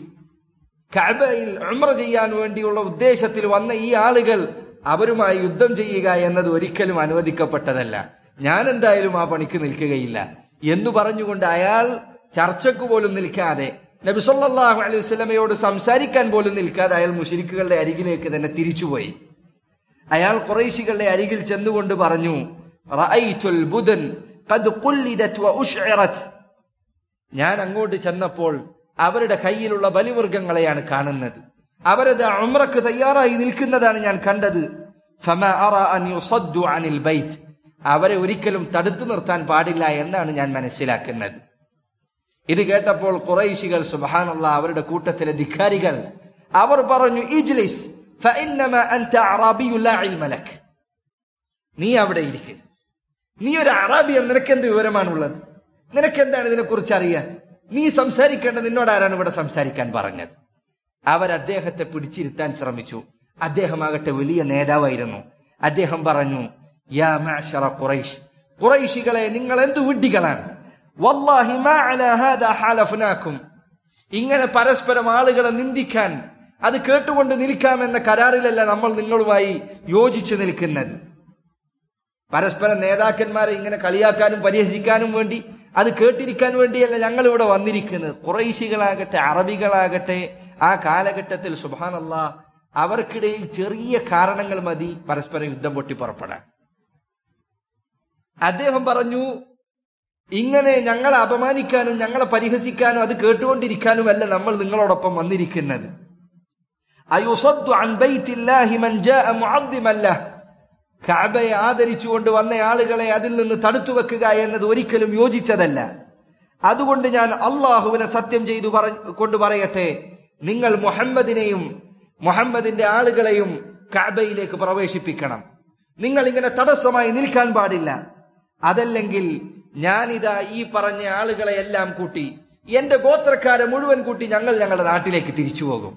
കഅബയിൽ ഉംറ ചെയ്യാൻ വേണ്ടിയുള്ള ഉദ്ദേശത്തിൽ വന്ന ഈ ആളുകൾ അവരുമായി യുദ്ധം ചെയ്യുക എന്നത് ഒരിക്കലും അനുവദിക്കപ്പെട്ടതല്ല. ഞാൻ എന്തായാലും ആ പണിക്ക് നിൽക്കുകയില്ല എന്ന് പറഞ്ഞുകൊണ്ട് അയാൾ ചർച്ചക്ക് പോലും നിൽക്കാതെ, നബി സല്ലല്ലാഹു അലൈഹി വസല്ലമയോട് സംസാരിക്കാൻ പോലും നിൽക്കാതെ അയാൾ മുശ്രിക്കുകളുടെ അരികിലേക്ക് തന്നെ തിരിച്ചുപോയി. അയാൾ ഖുറൈശികളുടെ അരികിൽ ചെന്നുകൊണ്ട് പറഞ്ഞു, റഅയ്തുൽ ബുദൻ ഖദ് ഖുല്ലിദത് വ ഉശ്ഇറത്. ഞാൻ അങ്ങോട്ട് ചെന്നപ്പോൾ അവരുടെ കയ്യിലുള്ള ബലിമൃഗങ്ങളെയാണ് കാണുന്നത്. അവരത് ഉംറക്ക് തയ്യാറായി നിൽക്കുന്നതാണ് ഞാൻ കണ്ടത്. ഫമാ അറാ അൻ യുസദ്ദു അനിൽ ബൈത്ത്. അവരെ ഒരിക്കലും തടുത്തു നിർത്താൻ പാടില്ല എന്നാണ് ഞാൻ മനസ്സിലാക്കുന്നത്. ഇത് കേട്ടപ്പോൾ ഖുറൈശികൾ, സുബ്ഹാനല്ലാഹ്, അവരുടെ കൂട്ടത്തിലെ ധിക്കാരികൾ, അവർ പറഞ്ഞു, ഇജ്ലിസ് ഫഇന്നമാ അൻത അറാബിയ്യുൻ ലാ ഇൽമ ലക്. നീ അവിടെ ഇരിക്ക്, നീ ഒരു അറാബിയാണ്, നിനക്കെന്ത് വിവരമാണുള്ളത്? നിനക്കെന്താണ് ഇതിനെക്കുറിച്ച് അറിയാൻ? നീ സംസാരിക്കേണ്ടത് നിന്നോട് ആരാണ് ഇവിടെ സംസാരിക്കാൻ പറഞ്ഞത്? അവർ അദ്ദേഹത്തെ പിടിച്ചിരുത്താൻ ശ്രമിച്ചു. അദ്ദേഹമാകട്ടെ വലിയ നേതാവായിരുന്നു. അദ്ദേഹം പറഞ്ഞു, യാ മഅ്ശറ ഖുറൈശ്, ഖുറൈശികളെ, നിങ്ങൾ എന്തു വിഡ്ഢികളാണ്. വല്ലാഹി മാ അലാ ഹാദാ ഹലഫ്നാകും. ഇങ്ങനെ പരസ്പരം ആളുകളെ നിന്ദിക്കാൻ, അത് കേട്ടുകൊണ്ട് നിൽക്കാമെന്ന കരാറിലല്ല നമ്മൾ നിങ്ങളുമായി യോജിച്ചു നിൽക്കുന്നത്. പരസ്പരം നേതാക്കന്മാരെ ഇങ്ങനെ കളിയാക്കാനും പരിഹസിക്കാനും വേണ്ടി, അത് കേട്ടിരിക്കാൻ വേണ്ടിയല്ല ഞങ്ങൾ ഇവിടെ വന്നിരിക്കുന്നത്. ഖുറൈശികളാകട്ടെ അറബികളാകട്ടെ ആ കാലഘട്ടത്തിൽ സുബ്ഹാനല്ലാഹ് അവർക്കിടയിൽ ചെറിയ കാരണങ്ങൾ മതി പരസ്പരം യുദ്ധം പൊട്ടി പുറപ്പെടാൻ. അദ്ദേഹം പറഞ്ഞു, ഇങ്ങനെ ഞങ്ങളെ അപമാനിക്കാനും ഞങ്ങളെ പരിഹസിക്കാനും അത് കേട്ടുകൊണ്ടിരിക്കാനുമല്ല നമ്മൾ നിങ്ങളോടൊപ്പം വന്നിരിക്കുന്നത്. അയുസദ്ദു അൻ ബൈത്തില്ലാഹി മൻ ജാഅ മുഅദ്ദിമൻ ലഹ്. കഅബയെ ആദരിച്ചുകൊണ്ട് വന്ന ആളുകളെ അതിൽ നിന്ന് തടുത്തു വെക്കുക എന്നത് ഒരിക്കലും യോജിച്ചതല്ല. അതുകൊണ്ട് ഞാൻ അള്ളാഹുവിനെ സത്യം ചെയ്തു കൊണ്ട് പറയട്ടെ, നിങ്ങൾ മുഹമ്മദിനെയും മുഹമ്മദിന്റെ ആളുകളെയും കഅബയിലേക്ക് പ്രവേശിപ്പിക്കണം. നിങ്ങൾ ഇങ്ങനെ തടസ്സമായി നിൽക്കാൻ പാടില്ല. അതല്ലെങ്കിൽ ഞാനിതാ ഈ പറഞ്ഞ ആളുകളെ എല്ലാം കൂട്ടി, എന്റെ ഗോത്രക്കാരെ മുഴുവൻ കൂട്ടി ഞങ്ങൾ ഞങ്ങളുടെ നാട്ടിലേക്ക് തിരിച്ചു പോകും.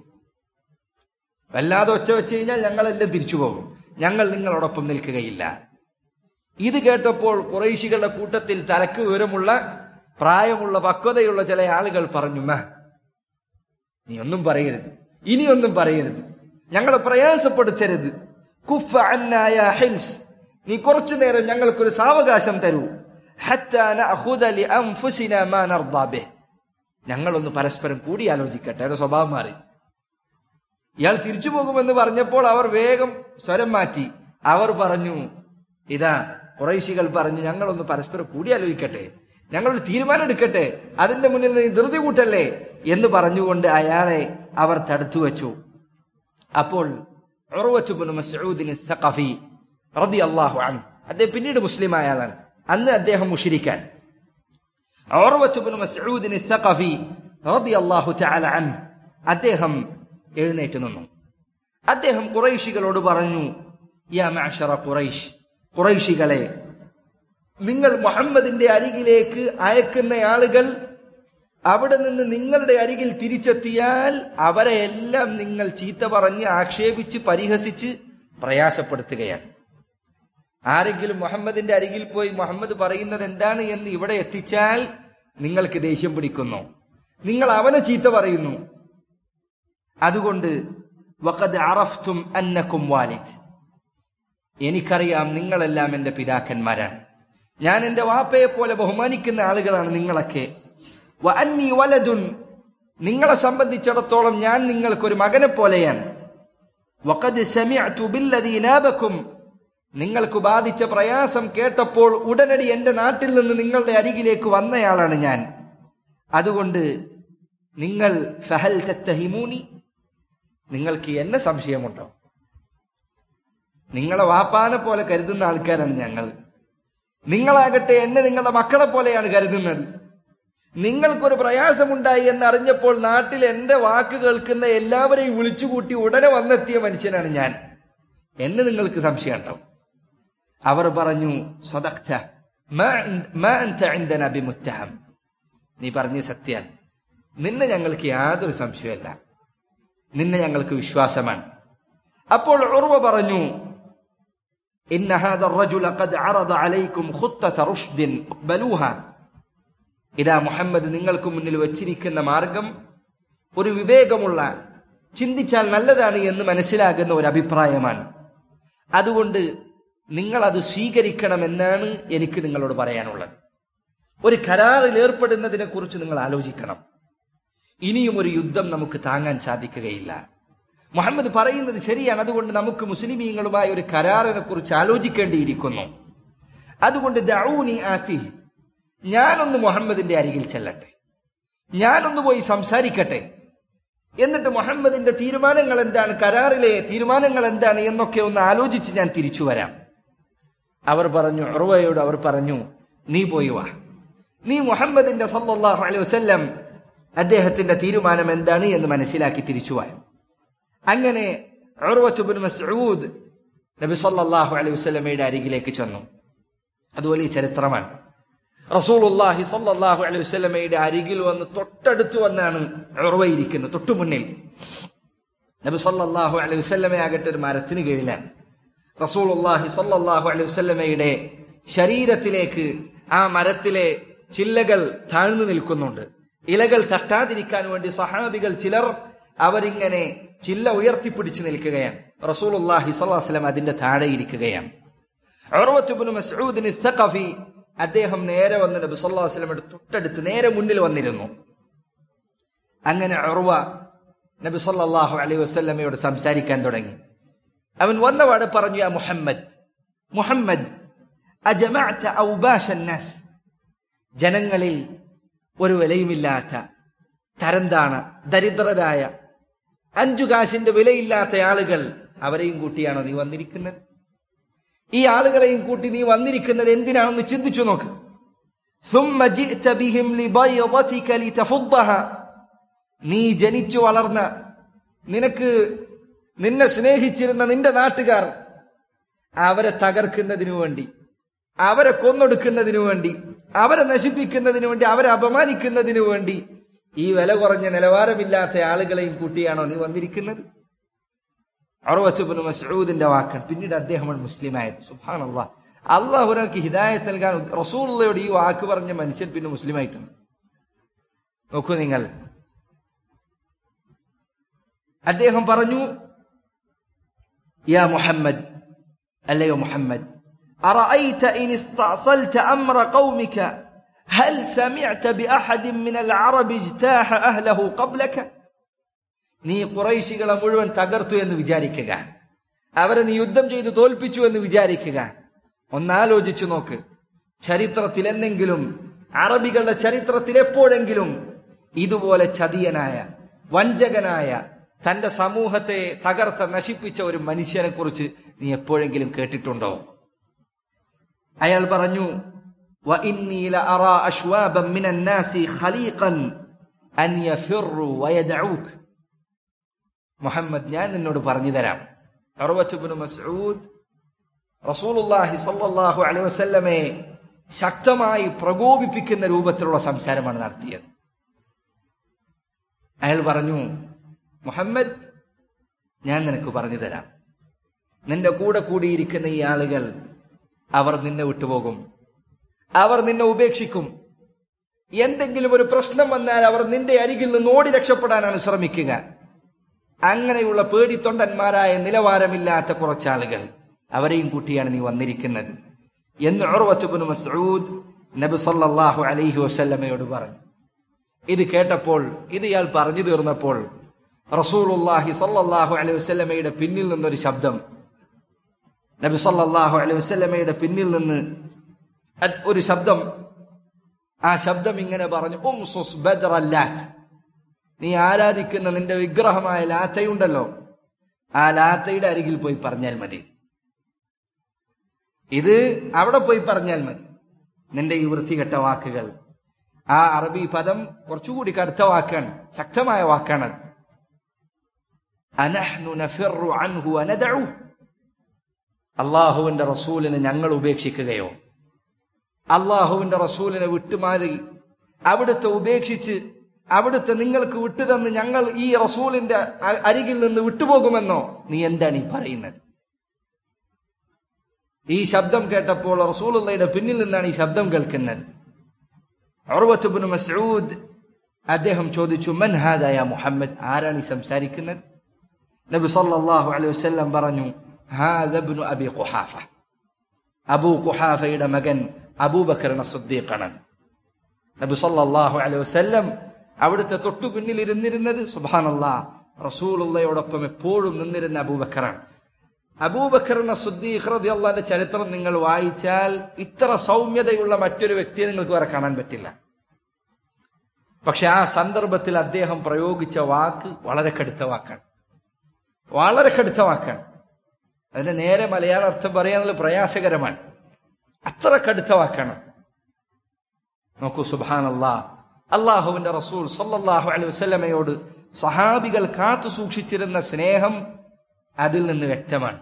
വല്ലാതെ ഒച്ച വെച്ച് കഴിഞ്ഞാൽ ഞങ്ങളെല്ലാം തിരിച്ചു പോകും, ഞങ്ങൾ നിങ്ങളോടൊപ്പം നിൽക്കുകയില്ല. ഇത് കേട്ടപ്പോൾ ഖുറൈശികളുടെ കൂട്ടത്തിൽ തലക്ക് വിവരമുള്ള പ്രായമുള്ള പക്വതയുള്ള ചില ആളുകൾ പറഞ്ഞു, മ നീ ഒന്നും പറയരുത്, ഇനിയൊന്നും പറയരുത്, ഞങ്ങളെ പ്രയാസപ്പെടുത്തരുത്. കുഫ അന്നാ യാ ഹിൽസ്, നീ കുറച്ചു നേരം ഞങ്ങൾക്കൊരു സാവകാശം തരൂ. ഹത്താ നഅഖുദ ലിഅൻഫുസിനാ മാ നർദാ ബിഹ്, ഞങ്ങളൊന്ന് പരസ്പരം കൂടി ആലോചിക്കട്ടെ. അവരുടെ സ്വഭാവം മാറി. ഇയാൾ തിരിച്ചു പോകുമെന്ന് പറഞ്ഞപ്പോൾ അവർ വേഗം സ്വരം മാറ്റി. അവർ പറഞ്ഞു, ഇതാ ഖുറൈശികൾ പറഞ്ഞു, ഞങ്ങളൊന്ന് പരസ്പരം കൂടിയാലോചിക്കട്ടെ, ഞങ്ങളൊരു തീരുമാനം എടുക്കട്ടെ, അതിന്റെ മുന്നിൽ നീ ധൃതി കൂട്ടല്ലേ എന്ന് പറഞ്ഞുകൊണ്ട് അയാളെ അവർ തടുത്തു വെച്ചു. അപ്പോൾ ഉർവത്ത് ഇബ്നു മസ്ഊദ് അസ്-സഖഫി റളിയല്ലാഹു അൻഹു, അദ്ദേഹം പിന്നീട് മുസ്ലിം ആയ ആളാണ്, അന്ന് അദ്ദേഹം മുശ്രിക്കാൻ. ഉർവത്ത് ഇബ്നു മസ്ഊദ് അസ്-സഖഫി റളിയല്ലാഹു തആല അൻഹു അദ്ദേഹം എഴുന്നേറ്റ് നിന്നു. അദ്ദേഹം ഖുറൈശികളോട് പറഞ്ഞു, യാ മഅ്ശറ ഖുറൈശ്, ഖുറൈശികളെ, നിങ്ങൾ മുഹമ്മദിന്റെ അരികിലേക്ക് അയക്കുന്ന ആളുകൾ അവിടെ നിന്ന് നിങ്ങളുടെ അരികിൽ തിരിച്ചെത്തിയാൽ അവരെ എല്ലാം നിങ്ങൾ ചീത്ത പറഞ്ഞ് ആക്ഷേപിച്ച് പരിഹസിച്ച് പ്രയാസപ്പെടുത്തുകയാണ്. ആരെങ്കിലും മുഹമ്മദിന്റെ അരികിൽ പോയി മുഹമ്മദ് പറയുന്നത് എന്താണ് എന്ന് ഇവിടെ എത്തിച്ചാൽ നിങ്ങൾക്ക് ദേഷ്യം പിടിക്കുന്നു, നിങ്ങൾ അവനെ ചീത്ത പറയുന്നു. അതുകൊണ്ട് വഖദ് അറഫ്തും അന്നകും വാലിദ്, എനിക്കറിയാം നിങ്ങളെല്ലാം എന്റെ പിതാക്കന്മാരാണ്, ഞാൻ എന്റെ വാപ്പയെ പോലെ ബഹുമാനിക്കുന്ന ആളുകളാണ് നിങ്ങളൊക്കെ. വ അന്നി വലദുൻ, നിങ്ങളെ സംബന്ധിച്ചിടത്തോളം ഞാൻ നിങ്ങൾക്കൊരു മകനെ പോലെയാണ്. വഖദ് സമിഅതു ബില്ലദീ നാബകും, നിങ്ങൾക്ക് ബാധിച്ച പ്രയാസം കേട്ടപ്പോൾ ഉടനടി എന്റെ നാട്ടിൽ നിന്ന് നിങ്ങളുടെ അരികിലേക്ക് വന്നയാളാണ് ഞാൻ. അതുകൊണ്ട് നിങ്ങൾ ഫഹൽ തത്തഹിമൂനി, നിങ്ങൾക്ക് എന്നെ സംശയമുണ്ടോ? നിങ്ങളെ വാപ്പാനെ പോലെ കരുതുന്ന ആൾക്കാരാണ് ഞങ്ങൾ. നിങ്ങളാകട്ടെ എന്നെ നിങ്ങളുടെ മക്കളെ പോലെയാണ് കരുതുന്നത്. നിങ്ങൾക്കൊരു പ്രയാസമുണ്ടായി എന്നറിഞ്ഞപ്പോൾ നാട്ടിൽ എന്റെ വാക്ക് കേൾക്കുന്ന എല്ലാവരെയും വിളിച്ചുകൂട്ടി ഉടനെ വന്നെത്തിയ മനുഷ്യനാണ് ഞാൻ. എന്നെ നിങ്ങൾക്ക് സംശയമുണ്ടോ? അവർ പറഞ്ഞു, സദഖ്ത മാ അൻത ഇൻദനാ ബിമുത്തഹം, നീ പറഞ്ഞ സത്യം, നിന്നെ ഞങ്ങൾക്ക് യാതൊരു സംശയമല്ല, നിന്നെ ഞങ്ങൾക്ക് വിശ്വാസമാണ്. അപ്പോൾ ഉർവ പറഞ്ഞു, ഇന്ന ഹാദ الرجل قد عرض عليكم خطة رشد اقبلوها, ഇതാ മുഹമ്മദ് നിങ്ങൾക്ക് മുന്നിൽ വച്ചിരിക്കുന്ന മാർഗം ഒരു വിവേകമുള്ള, ചിന്തിച്ചാൽ നല്ലതാണ് എന്ന് മനസ്സിലാകുന്ന ഒരു അഭിപ്രായമാണ്. അതുകൊണ്ട് നിങ്ങൾ അത് സ്വീകരിക്കണമെന്നാണ് എനിക്ക് നിങ്ങളോട് പറയാനുള്ളത്. ഒരു കരാറിൽ ഏർപ്പെടുന്നതിനെ കുറിച്ച് നിങ്ങൾ ആലോചിക്കണം. ഇനിയും ഒരു യുദ്ധം നമുക്ക് താങ്ങാൻ സാധിക്കുകയില്ല. മുഹമ്മദ് പറയുന്നത് ശരിയാണ്. അതുകൊണ്ട് നമുക്ക് മുസ്ലിമീങ്ങളുമായി ഒരു കരാറിനെ കുറിച്ച് ആലോചിക്കേണ്ടിയിരിക്കുന്നു. അതുകൊണ്ട് ദഊനി ആതി, ഞാനൊന്ന് മുഹമ്മദിന്റെ അരികിൽ ചെല്ലട്ടെ, ഞാനൊന്ന് പോയി സംസാരിക്കട്ടെ, എന്നിട്ട് മുഹമ്മദിന്റെ തീരുമാനങ്ങൾ എന്താണ്, കരാറിലെ തീരുമാനങ്ങൾ എന്താണ് എന്നൊക്കെ ഒന്ന് ആലോചിച്ച് ഞാൻ തിരിച്ചു വരാം. അവർ പറഞ്ഞു, ഉർവയോട് അവർ പറഞ്ഞു, നീ പോയി വാ, നീ മുഹമ്മദിന്റെ സല്ലല്ലാഹു അലൈഹി വസല്ലം അദ്ദേഹത്തിന്റെ തീരുമാനം എന്താണ് എന്ന് മനസ്സിലാക്കി തിരിച്ചു വാ. അങ്ങനെ ഉർവത്ത് ഇബ്നു മസ്ഊദ് നബി സല്ലല്ലാഹു അലൈഹി വസല്ലമയുടെ അരികിലേക്ക് ചെന്നു. അത് വലിയ ചരിത്രമാണ്. റസൂലുള്ളാഹി സല്ലല്ലാഹു അലൈഹി വസല്ലമയുടെ അരികിൽ വന്ന് തൊട്ടടുത്ത് വന്നാണ് ഉർവ ഇരിക്കുന്നത്, തൊട്ടു മുന്നിൽ. നബി സല്ലല്ലാഹു അലൈഹി വസല്ലമയാകട്ടെ ഒരു മരത്തിന് കീഴിലാണ്. റസൂലുള്ളാഹി സല്ലല്ലാഹു അലൈഹി വസല്ലമയുടെ ശരീരത്തിലേക്ക് ആ മരത്തിലെ ചില്ലകൾ താഴ്ന്നു നിൽക്കുന്നുണ്ട്. ഇലകൾ തട്ടാതിരിക്കാൻ വേണ്ടി സഹാബികൾ ചിലർ അവരിങ്ങനെ ചില്ല ഉയർത്തിപ്പിടിച്ച് നിൽക്കുകയാണ്. റസൂലുള്ളാഹി സ്വല്ലല്ലാഹു അലൈഹി വസല്ലം അതിന്റെ താഴെ ഇരിക്കുകയാണ്. ഉർവത്ത് ഇബ്നു മസ്ഊദ് അസ്-സഖഫി അദ്ദേഹം നേരെ വന്ന് നബി സല്ലല്ലാഹു അലൈഹി വസല്ലമയുടെ തൊട്ടടുത്ത് നേരെ മുന്നിൽ വന്നിരുന്നു. അങ്ങനെ ഉർവ നബി സല്ലല്ലാഹു അലൈഹി വസല്ലമയോട് സംസാരിക്കാൻ തുടങ്ങി. അവൻ വന്നപാടെ പറഞ്ഞു, യാ മുഹമ്മദ്, മുഹമ്മദ് അജമഅത ഔബാശ الناس, ജനങ്ങളിൽ ഒരു വിലയുമില്ലാത്ത തരംതാണ ദരിദ്രരായ അഞ്ചു കാശിന്റെ വിലയില്ലാത്ത ആളുകൾ, അവരെയും കൂട്ടിയാണോ നീ വന്നിരിക്കുന്നത്? ഈ ആളുകളെയും കൂട്ടി നീ വന്നിരിക്കുന്നത് എന്തിനാണെന്ന് ചിന്തിച്ചു നോക്ക്. ثم جئت بهم لبيضتك لتفضها, നീ ജനിച്ചു വളർന്ന, നിനക്ക് നിന്നെ സ്നേഹിച്ചിരുന്ന നിന്റെ നാട്ടുകാർ, അവരെ തകർക്കുന്നതിനു വേണ്ടി, അവരെ കൊന്നൊടുക്കുന്നതിനു വേണ്ടി, അവരെ നശിപ്പിക്കുന്നതിനു വേണ്ടി, അവരെ അപമാനിക്കുന്നതിനു വേണ്ടി ഈ വില കുറഞ്ഞ നിലവാരമില്ലാത്ത ആളുകളെയും കൂട്ടിയാണോ നീ വന്നിരിക്കുന്നത്? ഉർവത്ത് ഇബ്നു മസ്ഊദിന്റെ വാക്കാണ്. പിന്നീട് അദ്ദേഹമാണ് മുസ്ലിമായത്. സുബ്ഹാനല്ലാഹ്, അല്ലാഹു ഒരാൾക്ക് ഹിദായത്ത് നൽകാൻ റസൂലുള്ളാഹിയോട് ഈ വാക്ക് പറഞ്ഞ മനുഷ്യൻ പിന്നെ മുസ്ലിമായിട്ടുണ്ട്. നോക്കൂ നിങ്ങൾ, അദ്ദേഹം പറഞ്ഞു, യാ മുഹമ്മദ്, അല്ലയോ മുഹമ്മദ്, അറഅയ്ത ഇൻ ഇസ്തഅസൽത അംറ ഖൗമിക ഹൽ സമിഅത ബിഅഹദ മിൻ അൽഅറബ് ഇജ്താഹ അഹ്ലഹു ഖബ്ലക, നീ ഖുറൈശികളെ മുഴുവൻ തകർത്തു എന്ന് വിചാരിക്കുക, അവരെ നീ യുദ്ധം ചെയ്ത് തോൽപ്പിച്ചു എന്ന് വിചാരിക്കുക. ഒന്നാലോചിച്ചു നോക്ക്, ചരിത്രത്തിൽ എന്നെങ്കിലും, അറബികളുടെ ചരിത്രത്തിൽ എപ്പോഴെങ്കിലും ഇതുപോലെ ചതിയനായ, വഞ്ചകനായ, തന്റെ സമൂഹത്തെ തകർത്ത നശിപ്പിച്ച ഒരു മനുഷ്യനെ കുറിച്ച് നീ എപ്പോഴെങ്കിലും കേട്ടിട്ടുണ്ടോ? അയാൾ പറഞ്ഞു, വഇന്നീ ലഅറാ അശ്വാബൻ മിനൻ നാസി ഖലീഖൻ അൻ യഫിറു വയദഊക. മുഹമ്മദ്, ഞാൻ നിന്നോട് പറഞ്ഞു തരാം. ഉർവത്ത് ഇബ്നു മസ്ഊദ് റസൂലുള്ളാഹി സ്വല്ലല്ലാഹു അലൈഹി വസല്ലമയെ ശക്തമായി പ്രകോപിപ്പിക്കുന്ന രൂപത്തിലുള്ള സംസാരമാണ് നടത്തിയത്. അയാൾ പറഞ്ഞു, മുഹമ്മദ്, ഞാൻ നിനക്ക് പറഞ്ഞു തരാം, നിന്റെ കൂടെ കൂടിയിരിക്കുന്ന ഈ ആളുകൾ, അവർ നിന്നെ വിട്ടുപോകും, അവർ നിന്നെ ഉപേക്ഷിക്കും. എന്തെങ്കിലും ഒരു പ്രശ്നം വന്നാൽ അവർ നിന്റെ അരികിൽ നിന്ന് ഓടി രക്ഷപ്പെടാനാണ് ശ്രമിക്കുക. അങ്ങനെയുള്ള പേടിത്തൊണ്ടന്മാരായ നിലവാരമില്ലാത്ത കുറച്ചാളുകൾ, അവരെയും കൂട്ടിയാണ് നീ വന്നിരിക്കുന്നത് എന്ന് ഉർവത്ത് ഇബ്നു മസ്ഊദ് നബി സല്ലല്ലാഹു അലൈഹി വസല്ലമയോട് പറഞ്ഞു. ഇത് കേട്ടപ്പോൾ, ഇത് ഇയാൾ പറഞ്ഞു തീർന്നപ്പോൾ, റസൂലുള്ളാഹി സല്ലല്ലാഹു അലൈഹി വസല്ലമയുടെ പിന്നിൽ നിന്നൊരു ശബ്ദം, നബി സല്ലല്ലാഹു അലൈഹി വസല്ലമയുടെ പിന്നിൽ നിന്ന് ഒരു ശബ്ദം ആ ശബ്ദം ഇങ്ങനെ പറഞ്ഞു, ഉംസുസ് ബദ്റ ലാത്ത്, നീ ആരാധിക്കുന്ന നിന്റെ വിഗ്രഹമായ ലാത്തയുണ്ടല്ലോ, ആ ലാത്തയുടെ അരികിൽ പോയി പറഞ്ഞാൽ മതി. ഇത് അവിടെ പോയി പറഞ്ഞാൽ മതി. നിന്റെ ഈ വൃത്തികെട്ട വാക്കുകൾ, ആ അറബി പദം കുറച്ചുകൂടി കടുത്ത വാക്കാണ്, ശക്തമായ വാക്കാണത്. അനഹ്നു നഫിറു അൻഹു വനദഉ, അള്ളാഹുവിന്റെ റസൂലിനെ ഞങ്ങൾ ഉപേക്ഷിക്കുകയോ, അള്ളാഹുവിന്റെ റസൂലിനെ വിട്ടുമാറി അവിടുത്തെ ഉപേക്ഷിച്ച് അവിടുത്തെ നിങ്ങൾക്ക് വിട്ടുതന്ന് ഞങ്ങൾ ഈ റസൂലിന്റെ അരികിൽ നിന്ന് വിട്ടുപോകുമെന്നോ? നീ എന്താണ് ഈ പറയുന്നത്? ഈ ശബ്ദം കേട്ടപ്പോൾ റസൂലുള്ളാഹിയുടെ പിന്നിൽ നിന്നാണ് ഈ ശബ്ദം കേൾക്കുന്നത്. ഉർവത്ത് ഇബ്നു മസ്ഊദ് അദ്ദേഹം ചോദിച്ചു, മൻ ഹാദാ യാ മുഹമ്മദ്, ആരാണ് ഈ സംസാരിക്കുന്നത്? നബി സല്ലല്ലാഹു അലൈഹി വസല്ലം പറഞ്ഞു, ഹാദാ ഇബ്നു അബി ഖുഹാഫ, അബൂ ഖുഹാഫയുടെ മകൻ അബൂബക്കർ അസ്-സിദ്ദീഖാണ്. നബി സല്ലല്ലാഹു അലൈഹി വസല്ലം അവിടുത്തെ തൊട്ടു പിന്നിൽ ഇരുന്നിരുന്നത് സുബ്ഹാനല്ലാഹ് റസൂലുള്ളാഹിയോടൊപ്പം എപ്പോഴും നിന്നിരുന്ന അബൂബക്കറാണ്. അബൂബക്കർ അസ്-സിദ്ദീഖ് റളിയല്ലാഹു അൻഹുവിന്റെ ചരിത്രം നിങ്ങൾ വായിച്ചാൽ ഇത്ര സൗമ്യതയുള്ള മറ്റൊരു വ്യക്തിയെ നിങ്ങൾക്ക് വേറെ കാണാൻ പറ്റില്ല. പക്ഷെ ആ സന്ദർഭത്തിൽ അദ്ദേഹം പ്രയോഗിച്ച വാക്ക് വളരെ കടുത്ത വാക്കാണ്, വളരെ കടുത്ത വാക്കാണ്. അതിന്റെ നേരെ മലയാള അർത്ഥം പറയാനുള്ള പ്രയാസകരമാണ്, അത്ര കടുത്ത വാക്കാണ്. നോക്കൂ, സുബ്ഹാനല്ലാഹ്, അള്ളാഹുവിന്റെ റസൂൽ സല്ലല്ലാഹു അലൈഹി വസല്ലമയോട് സഹാബികൾ കാത്തു സൂക്ഷിച്ചിരുന്ന സ്നേഹം അതിൽ നിന്ന് വ്യക്തമാണ്.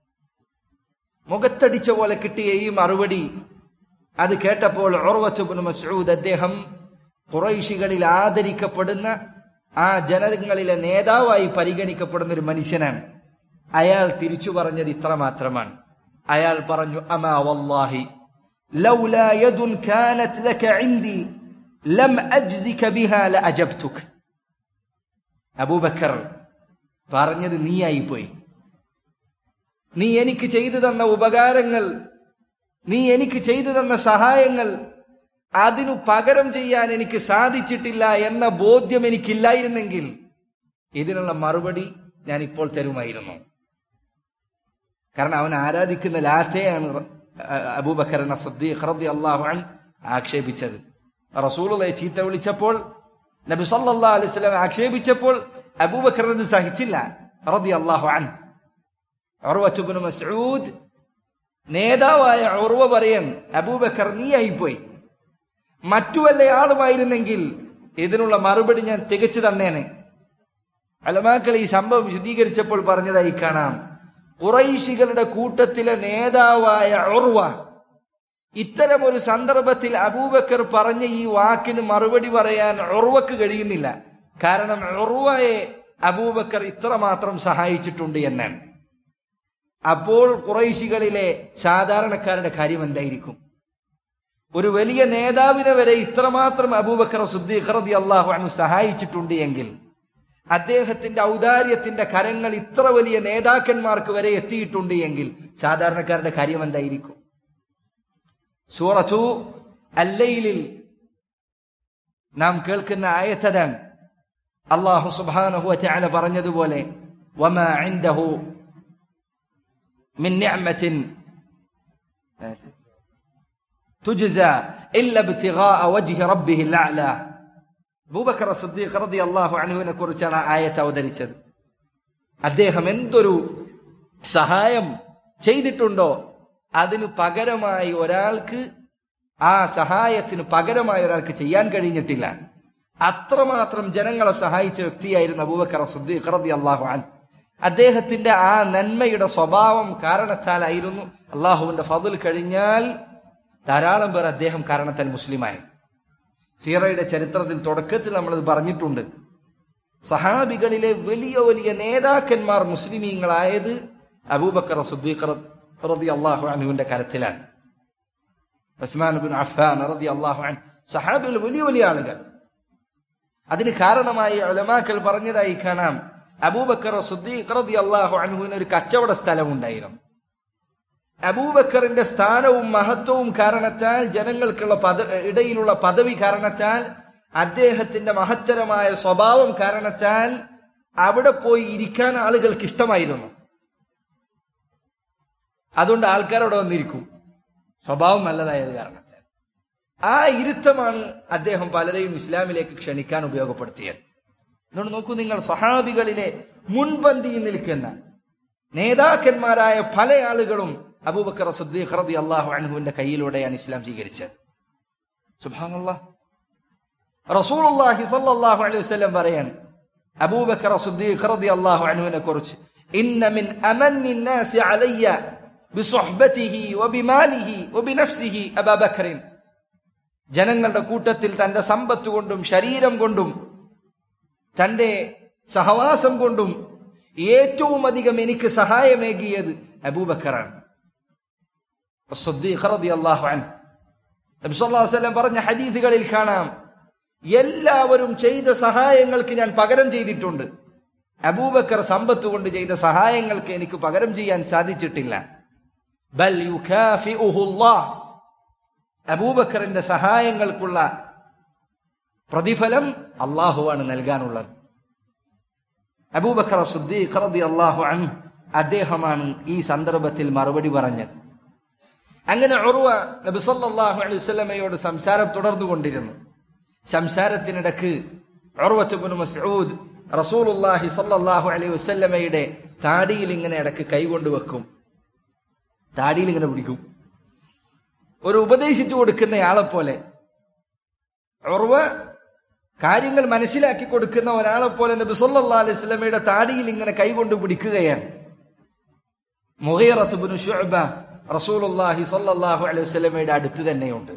മുഖത്തടിച്ച പോലെ കിട്ടിയ ഈ മറുപടി അത് കേട്ടപ്പോൾ ഉർവത്ത് ഇബ്നു മസ്ഊദ് അദ്ദേഹം ഖുറൈശികളിൽ ആദരിക്കപ്പെടുന്ന ആ ജനങ്ങളിലെ നേതാവായി പരിഗണിക്കപ്പെടുന്ന ഒരു മനുഷ്യനാണ്. അയാൾ തിരിച്ചു പറഞ്ഞത് ഇത്ര മാത്രമാണ്. അയാൾ പറഞ്ഞു, അമാ വല്ലാഹി ലൗലാ യദുൻ കാനത് ലക ഇൻദി ലം അജ്സിക ബിഹാ ലഅജബ്തുക. അബൂബക്കർ പറഞ്ഞത് നീയായി പോയി. നീ എനിക്ക് ചെയ്തു തന്ന ഉപകാരങ്ങൾ, നീ എനിക്ക് ചെയ്തു തന്ന സഹായങ്ങൾ, അതിനു പകരം ചെയ്യാൻ എനിക്ക് സാധിച്ചിട്ടില്ല എന്ന ബോധ്യം എനിക്കില്ലായിരുന്നെങ്കിൽ ഇതിനുള്ള മറുപടി ഞാൻ ഇപ്പോൾ തരുമായിരുന്നു. കാരണം അവൻ ആരാധിക്കുന്ന ലാത്തയാണ് അബൂബക്കർ അസ്-സിദ്ദീഖ് റളിയല്ലാഹു അൻഹു ആക്ഷേപിച്ചത്. റസൂലുള്ളാഹിയെ ചീത്ത വിളിച്ചപ്പോൾ, നബി സല്ലല്ലാഹു അലൈഹി വസല്ലം ആക്ഷേപിച്ചപ്പോൾ അബൂബക്കർ അത് സഹിച്ചില്ല റളിയല്ലാഹു അൻഹു. ഉർവത്ത് ഇബ്നു മസ്ഊദ് നേതാവായ ഉർവ പറയാൻ, അബൂബക്കർ നീയായിപ്പോയി, മറ്റു വല്ല ആളുമായിരുന്നെങ്കിൽ ഇതിനുള്ള മറുപടി ഞാൻ തികച്ചു തന്നേനെ. ഉലമാക്കൾ ഈ സംഭവം വിശദീകരിച്ചപ്പോൾ പറഞ്ഞതായി കാണാം, ഖുറൈശികളുടെ കൂട്ടത്തിലെ നേതാവായ ഉർവ ഇത്തരമൊരു സന്ദർഭത്തിൽ അബൂബക്കർ പറഞ്ഞ ഈ വാക്കിന് മറുപടി പറയാൻ ഉർവക്ക് കഴിയുന്നില്ല. കാരണം ഉർവയെ അബൂബക്കർ ഇത്രമാത്രം സഹായിച്ചിട്ടുണ്ട് എന്നാണ്. അപ്പോൾ ഖുറൈശികളിലെ സാധാരണക്കാരുടെ കാര്യം എന്തായിരിക്കും? ഒരു വലിയ നേതാവിനെ വരെ ഇത്രമാത്രം അബൂബക്കർ സിദ്ദീഖ് റളിയല്ലാഹു അൻഹു സഹായിച്ചിട്ടുണ്ട് എങ്കിൽ അദ്ദേഹത്തിന്റെ ഔദാര്യത്തിന്റെ കരങ്ങൾ ഇത്ര വലിയ നേതാക്കന്മാർക്ക് വരെ എത്തിയിട്ടുണ്ട് എങ്കിൽ സാധാരണക്കാരുടെ കാര്യം എന്തായിരിക്കും? സൂറത്തു അൽ-ലൈലിൽ നാം കേൾക്കുന്ന ആയത്തതാണ്. അല്ലാഹു സുബ്ഹാനഹു വ തആല പറഞ്ഞതുപോലെ, വമാ ഇൻദഹു മിൻ നിഅമത്തിൻ തുജ്സ ഇല്ല ഇബ്തിഗാഅ വജ്ഹി റബ്ബിഹിൽ അഅ്ലാ. അബൂബക്കർ സിദ്ദീഖ് റളിയല്ലാഹു അൻഹുവിനെ കുറിച്ചാണ് ആയത്ത് അവതരിച്ചത്. അദ്ദേഹം എന്തൊരു സഹായം ചെയ്തിട്ടുണ്ടോ അതിനു പകരമായി ഒരാൾക്ക്, ആ സഹായത്തിന് പകരമായി ഒരാൾക്ക് ചെയ്യാൻ കഴിഞ്ഞിട്ടില്ല. അത്രമാത്രം ജനങ്ങളെ സഹായിച്ച വ്യക്തിയായിരുന്നു അബൂബക്കർ സിദ്ദീഖ് റളിയല്ലാഹു അൻഹു. അദ്ദേഹത്തിന്റെ ആ നന്മയുടെ സ്വഭാവം കാരണത്താലായിരുന്നു അള്ളാഹുവിന്റെ ഫضൽ കഴിഞ്ഞാൽ ധാരാളം പേർ അദ്ദേഹം കാരണത്താൽ മുസ്ലിമായത്. സീറയുടെ ചരിത്രത്തിൽ തുടക്കത്തിൽ നമ്മളത് പറഞ്ഞിട്ടുണ്ട്. സഹാബികളിലെ വലിയ വലിയ നേതാക്കന്മാർ മുസ്ലിമീങ്ങളായത് അബൂബക്കർ സിദ്ദീഖ് റളിയല്ലാഹു അൻഹുവിന്റെ കരത്തിലാണ്. ഉസ്മാൻ ഇബ്നു അഫ്ഫാൻ റളിയല്ലാഹു അൻഹു, സഹാബികൾ വലിയ വലിയ ആളുകൾ. അതിന് കാരണമായി ഉലമാക്കൾ പറഞ്ഞതായി കാണാം, അബൂബക്കർ സിദ്ദീഖ് റളിയല്ലാഹു അൻഹുവിന് ഒരു കച്ചവട സ്ഥലം ഉണ്ടായിരുന്നു. അബൂബക്കറിന്റെ സ്ഥാനവും മഹത്വവും കാരണത്താൽ, ജനങ്ങൾക്കുള്ള പദ ഇടയിലുള്ള പദവി കാരണത്താൽ, അദ്ദേഹത്തിന്റെ മഹത്തരമായ സ്വഭാവം കാരണത്താൽ അവിടെ പോയി ഇരിക്കാൻ ആളുകൾക്ക് ഇഷ്ടമായിരുന്നു. അതുകൊണ്ട് ആൾക്കാരവിടെ വന്നിരിക്കും, സ്വഭാവം നല്ലതായത് കാരണത്താൽ. ആ ഇരുത്തമാണ് അദ്ദേഹം പലരെയും ഇസ്ലാമിലേക്ക് ക്ഷണിക്കാൻ ഉപയോഗപ്പെടുത്തിയത്. അതുകൊണ്ട് നോക്കൂ നിങ്ങൾ, സഹാബികളിലെ മുൻപന്തിയിൽ നിൽക്കുന്ന നേതാക്കന്മാരായ പല ആളുകളും അബൂബക്കർ സിദ്ദീഖ് റളിയല്ലാഹു അൻഹുവിന്റെ കയ്യിലൂടെയാണ് ഇസ്ലാം സ്വീകരിച്ചത്. സുബ്ഹാനല്ലാഹ്. റസൂലുള്ളാഹി സ്വല്ലല്ലാഹു അലൈഹി വസല്ലം പറയാൻ അബൂബക്കർ സിദ്ദീഖ് റളിയല്ലാഹു അൻഹുവിനെ കുറിച്ച്, ഇന്ന മിൻ അമന്നി നാസി അലയ്യ ബിസുഹ്ബതിഹി വബിമാലിഹി വബിനഫ്സിഹി അബൂബക്കർ. ജനങ്ങളുടെ കൂട്ടത്തിൽ തന്റെ സമ്പത്ത് കൊണ്ടും ശരീരം കൊണ്ടും തന്റെ സഹവാസം കൊണ്ടും ഏറ്റവും അധികം എനിക്ക് സഹായമേകിയത് അബൂബക്കറാണ്. സിദ്ദീഖ് റളിയല്ലാഹു അൻഹു നബി സല്ലല്ലാഹു അലൈഹി വസല്ലം പറഞ്ഞ ഹദീസുകളിൽ കാണാം, എല്ലാവരും ചെയ്ത സഹായങ്ങൾക്ക് ഞാൻ പകരം ചെയ്തിട്ടുണ്ട്, അബൂബക്കർ സമ്പത്ത് കൊണ്ട് ചെയ്ത സഹായങ്ങൾക്ക് എനിക്ക് പകരം ചെയ്യാൻ സാധിച്ചിട്ടില്ല. ബൽ യുകാഫിഉഹുല്ലാഹ്, അബൂബക്കറിന്റെ സഹായങ്ങൾക്കുള്ള പ്രതിഫലം അള്ളാഹുവാണ് നൽകാനുള്ളത്. അബൂബക്കർ സിദ്ദീഖ് റളിയല്ലാഹു അൻഹു അദ്ദേഹമാണ് ഈ സന്ദർഭത്തിൽ മറുപടി പറഞ്ഞത്. അങ്ങനെ ഉർവ നബി സല്ലല്ലാഹു അലൈഹി വസല്ലമയോട് സംസാരം തുടർന്നുകൊണ്ടിരുന്നു. സംസാരത്തിനിടക്ക് ഉർവത്ത് ഇബ്നു മസ്ഊദ് റസൂലുള്ളാഹി സല്ലല്ലാഹു അലൈഹി വസല്ലമയുടെ താടിയിൽ ഇങ്ങനെ ഇടക്ക് കൈകൊണ്ട് വെക്കും, താടിയിൽ ഇങ്ങനെ പിടിക്കും, ഒരു ഉപദേശിച്ചു കൊടുക്കുന്നയാളെ പോലെ. ഉർവ കാര്യങ്ങൾ മനസ്സിലാക്കി കൊടുക്കുന്ന ഒരാളെ പോലെ നബി സല്ലല്ലാഹു അലൈഹി വസല്ലമയുടെ താടിയിൽ ഇങ്ങനെ കൈകൊണ്ട് പിടിക്കുകയാണ്. മുഗീറത്ത് ഇബ്നു ശുഅബ റസൂലുള്ളാഹി സ്വല്ലല്ലാഹു അലൈഹി വസല്ലമയുടെ അടുത്ത് തന്നെയുണ്ട്.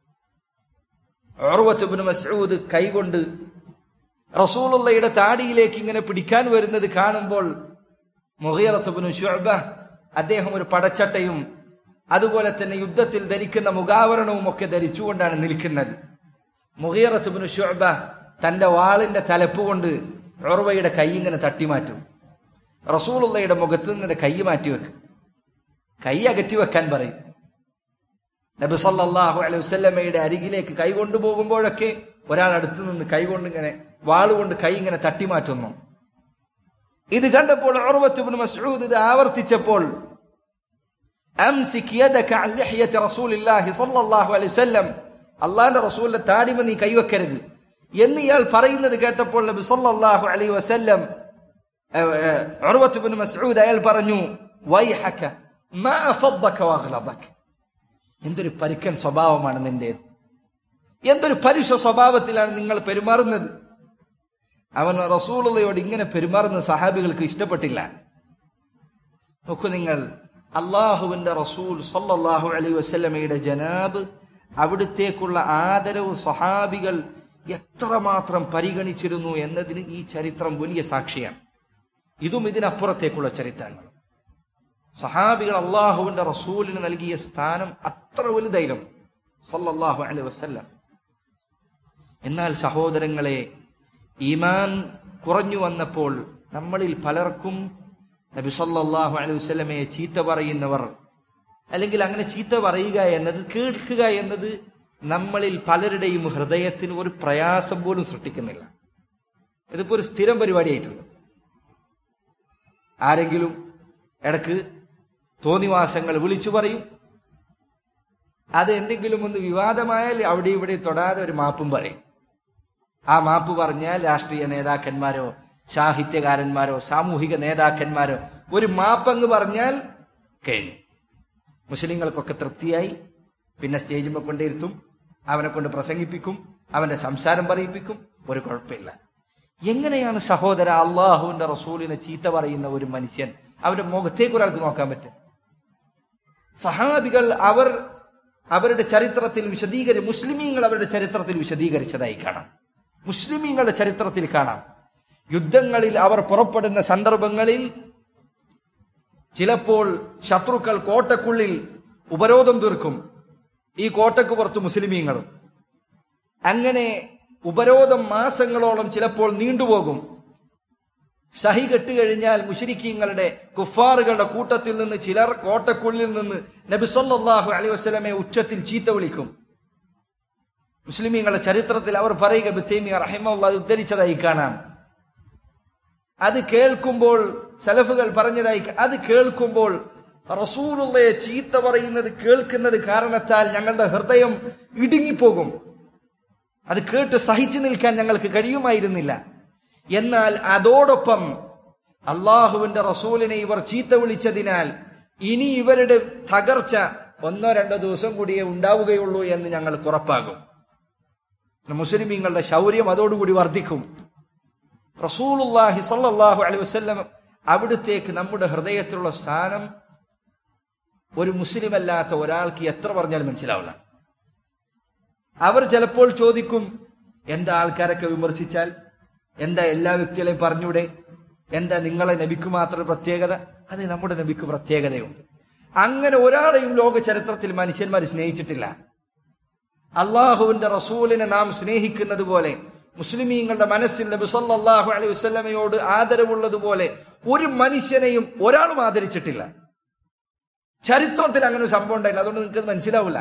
ഉർവത്ത് ഇബ്നു മസ്ഊദ് കൈകൊണ്ട് റസൂലുള്ളാഹിയുടെ താടിയിലേക്ക് ഇങ്ങനെ പിടിക്കാൻ വരുന്നത് കാണുമ്പോൾ മുഗീറത്ത് ഇബ്നു ശുഅബ അദ്ദേഹം ഒരു പടച്ചട്ടയും അതുപോലെ തന്നെ യുദ്ധത്തിൽ ധരിക്കുന്ന മുഖാവരണവും ഒക്കെ ധരിച്ചുകൊണ്ടാണ് നിൽക്കുന്നത്. മുഗീറത്ത് ഇബ്നു ശുഅബ തന്റെ വാളിന്റെ തലപ്പ് കൊണ്ട് ഉർവയുടെ കൈ ഇങ്ങനെ തട്ടിമാറ്റും. റസൂലുള്ളാഹിയുടെ മുഖത്ത് നിന്ന് കൈ മാറ്റിവെക്കും, കൈ അകറ്റി വെക്കാൻ പറയും. നബി സല്ലല്ലാഹു അലൈഹി വസല്ലമയുടെ അരികിലേക്ക് കൈ കൊണ്ടുപോകുമ്പോഴൊക്കെ ഒരാൾ അടുത്ത് നിന്ന് കൈ കൊണ്ട് ഇങ്ങനെ വാളുകൊണ്ട് കൈ ഇങ്ങനെ തട്ടിമാറ്റുന്നു. ഇത് കണ്ടപ്പോൾ ഉർവത്ത് ഇബ്നു മസ്ഊദ് ഇത് ആവർത്തിച്ചപ്പോൾ, അംസിക് യദക അൻ ലിഹ്യതി റസൂലില്ലാഹി സ്വല്ലല്ലാഹു അലൈഹി വസല്ലം, അല്ലാഹുവിന്റെ റസൂലിന്റെ താടിമ നീ കൈവെക്കരുത് എന്ന് ഇയാൾ പറയുന്നത് കേട്ടപ്പോൾ നബി സല്ലല്ലാഹു അലൈഹി വസല്ലം ഉർവത്ത് ഇബ്നു മസ്ഊദ് അയാൾ പറഞ്ഞു, വൈഹക മാ അഫദ്ദക വഅഗ്ലദക, എന്തൊരു പരുക്കൻ സ്വഭാവമാണ് നിന്റേത്, എന്തൊരു പരുഷ സ്വഭാവത്തിലാണ് നിങ്ങൾ പെരുമാറുന്നത്. അവൻ റസൂലുള്ളാഹിയോട് ഇങ്ങനെ പെരുമാറുന്ന സഹാബികൾക്ക് ഇഷ്ടപ്പെട്ടില്ല. നോക്കൂ നിങ്ങൾ, അള്ളാഹുവിന്റെ റസൂൽ സല്ലല്ലാഹു അലൈഹി വസല്ലമയുടെ ജനാബ്, അവിടുത്തേക്കുള്ള ആദരവ് സഹാബികൾ എത്രമാത്രം പരിഗണിച്ചിരുന്നു എന്നതിന് ഈ ചരിത്രം വലിയ സാക്ഷിയാണ്. ഇതും ഇതിനപ്പുറത്തേക്കുള്ള ചരിത്രങ്ങൾ. സഹാബികൾ അള്ളാഹുവിന്റെ റസൂലിന് നൽകിയ സ്ഥാനം അത്ര വലുതായിരുന്നു സല്ലല്ലാഹു അലൈഹി വസല്ലം. എന്നാൽ സഹോദരങ്ങളെ, ഈമാൻ കുറഞ്ഞു വന്നപ്പോൾ നമ്മളിൽ പലർക്കും നബി സല്ലല്ലാഹു അലൈഹി വസല്ലമയെ ചീത്ത പറയുന്നവർ, അല്ലെങ്കിൽ അങ്ങനെ ചീത്ത പറയുക എന്നത്, കേൾക്കുക എന്നത് നമ്മളിൽ പലരുടെയും ഹൃദയത്തിന് ഒരു പ്രയാസം പോലും സൃഷ്ടിക്കുന്നില്ല. ഇതിപ്പോ ഒരു സ്ഥിരം പരിപാടിയായിട്ടുണ്ട്. ആരെങ്കിലും ഇടക്ക് തോന്നിവാസങ്ങൾ വിളിച്ചു പറയും, അത് എന്തെങ്കിലും ഒന്ന് വിവാദമായാൽ അവിടെ ഇവിടെ തൊടാതെ ഒരു മാപ്പും പറയും. ആ മാപ്പ് പറഞ്ഞാൽ രാഷ്ട്രീയ നേതാക്കന്മാരോ സാഹിത്യകാരന്മാരോ സാമൂഹിക നേതാക്കന്മാരോ ഒരു മാപ്പങ്ങ് പറഞ്ഞാൽ കഴിഞ്ഞു. മുസ്ലിങ്ങൾക്കൊക്കെ തൃപ്തിയായി. പിന്നെ സ്റ്റേജിൽ കൊണ്ടിരുത്തും, അവനെ കൊണ്ട് പ്രസംഗിപ്പിക്കും, അവന്റെ സംസാരം പറയിപ്പിക്കും, ഒരു കുഴപ്പമില്ല. എങ്ങനെയാണ് സഹോദര അള്ളാഹുവിന്റെ റസൂലിനെ ചീത്ത പറയുന്ന ഒരു മനുഷ്യൻ അവന്റെ മുഖത്തേക്ക് ഒരാൾക്ക് നോക്കാൻ പറ്റും? സഹാബികൾ അവർ അവരുടെ ചരിത്രത്തിൽ വിശദീകരി മുസ്ലിമീങ്ങൾ അവരുടെ ചരിത്രത്തിൽ വിശദീകരിച്ചതായി കാണാം. മുസ്ലിമീങ്ങളുടെ ചരിത്രത്തിൽ കാണാം, യുദ്ധങ്ങളിൽ അവർ പുറപ്പെടുന്ന സന്ദർഭങ്ങളിൽ ചിലപ്പോൾ ശത്രുക്കൾ കോട്ടക്കുള്ളിൽ ഉപരോധം തീർക്കും, ഈ കോട്ടക്ക് പുറത്ത് മുസ്ലിമീങ്ങളും. അങ്ങനെ ഉപരോധം മാസങ്ങളോളം ചിലപ്പോൾ നീണ്ടുപോകും. ഷഹി കെട്ടുകഴിഞ്ഞാൽ മുശ്രിക്കീങ്ങളുടെ കുഫാറുകളുടെ കൂട്ടത്തിൽ നിന്ന് ചിലർ കോട്ടക്കുള്ളിൽ നിന്ന് നബി സല്ലല്ലാഹു അലൈഹി വസല്ലമയെ ഉച്ചത്തിൽ ചീത്ത വിളിക്കും. മുസ്ലിമീങ്ങളുടെ ചരിത്രത്തിൽ അവർ പറയുക, ഇബ്നു തൈമിയ്യ റഹിമഹുല്ലാഹ് ഉദ്ധരിച്ചതായി കാണാം. അത് കേൾക്കുമ്പോൾ സലഫുകൾ പറഞ്ഞതായി, അത് കേൾക്കുമ്പോൾ റസൂലുള്ളയെ ചീത്ത പറയുന്നത് കേൾക്കുന്നത് കാരണത്താൽ ഞങ്ങളുടെ ഹൃദയം ഇടുങ്ങിപ്പോകും. അത് കേട്ട് സഹിച്ചു നിൽക്കാൻ ഞങ്ങൾക്ക് കഴിയുമായിരുന്നില്ല. എന്നാൽ അതോടൊപ്പം അള്ളാഹുവിന്റെ റസൂലിനെ ഇവർ ചീത്ത വിളിച്ചതിനാൽ ഇനി ഇവരുടെ തകർച്ച ഒന്നോ രണ്ടോ ദിവസം കൂടിയേ ഉണ്ടാവുകയുള്ളൂ എന്ന് ഞങ്ങൾക്ക് ഉറപ്പാകും. മുസ്ലിമീങ്ങളുടെ ശൗര്യം അതോടുകൂടി വർദ്ധിക്കും. റസൂലുള്ളാഹി സ്വല്ലല്ലാഹു അലൈഹി വസല്ലം അവിടുത്തേക്ക് നമ്മുടെ ഹൃദയത്തിലുള്ള സ്ഥാനം ഒരു മുസ്ലിം അല്ലാത്ത ഒരാൾക്ക് എത്ര പറഞ്ഞാലും മനസ്സിലാവില്ല. അവർ ചിലപ്പോൾ ചോദിക്കും, എന്താ ആൾക്കാരൊക്കെ വിമർശിച്ചാൽ എന്താ എല്ലാ വ്യക്തികളെയും പറഞ്ഞൂടെ, എന്താ നിങ്ങളെ നബിക്ക് മാത്രം പ്രത്യേകത? അത് നമ്മുടെ നബിക്ക് പ്രത്യേകതയുണ്ട്. അങ്ങനെ ഒരാളെയും ലോക ചരിത്രത്തിൽ മനുഷ്യന്മാർ സ്നേഹിച്ചിട്ടില്ല. അള്ളാഹുവിന്റെ റസൂലിനെ നാം സ്നേഹിക്കുന്നത് പോലെ, മുസ്ലിമീങ്ങളുടെ മനസ്സിൽ നബി സല്ലല്ലാഹു അലൈഹി വസല്ലമയോട് ആദരവുള്ളതുപോലെ ഒരു മനുഷ്യനെയും ഒരാളും ആദരിച്ചിട്ടില്ല. ചരിത്രത്തിൽ അങ്ങനെ ഒരു സംഭവം ഉണ്ടായില്ല. അതുകൊണ്ട് നിങ്ങൾക്ക് മനസ്സിലാവില്ല.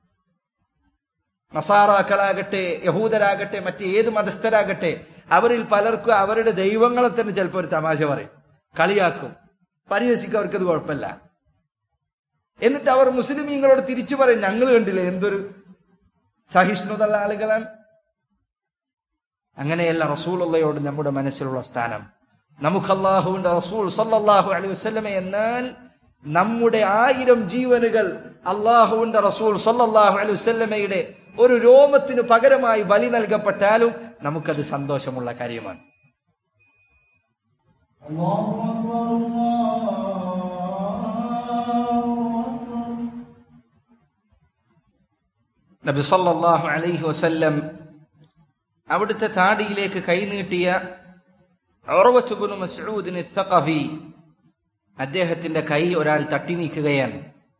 നസാറാക്കളാകട്ടെ, യഹൂദരാകട്ടെ, മറ്റ് ഏത് മതസ്ഥരാകട്ടെ, അവരിൽ പലർക്കും അവരുടെ ദൈവങ്ങളെ തന്നെ ചിലപ്പോൾ ഒരു തമാശ പറയും, കളിയാക്കും, പരിഹസിക്കും. അവർക്കത് കുഴപ്പമില്ല. എന്നിട്ട് അവർ മുസ്ലിമീങ്ങളോട് തിരിച്ചു പറയും, ഞങ്ങൾ കണ്ടില്ലേ എന്തൊരു സഹിഷ്ണുതയുള്ള ആളുകളാണ്. അങ്ങനെയല്ല റസൂലുള്ളയോട് നമ്മുടെ മനസ്സിലുള്ള സ്ഥാനം. നമുക്ക് അല്ലാഹുവിന്റെ റസൂൽ സല്ലല്ലാഹു അലൈഹി വസല്ലമ എന്നാൽ നമ്മുടെ ആയിരം ജീവനുകൾ അല്ലാഹുവിന്റെ റസൂൽ സല്ലല്ലാഹു അലൈഹി വസല്ലമയുടെ ഒരു രോമത്തിന് പകരമായി ബലി നൽകപ്പെട്ടാലും നമുക്കത് സന്തോഷമുള്ള കാര്യമാണ്. നബി സല്ലല്ലാഹു അലൈഹി വസല്ലം അവിടുത്തെ താടിയിലേക്ക് കൈനീട്ടിയ ഉർവത്ത് ഇബ്നു മസ്ഊദ് അസ്-സഖഫി, അദ്ദേഹത്തിന്റെ കൈ ഒരാൾ തട്ടി നീക്കുകയാണ്.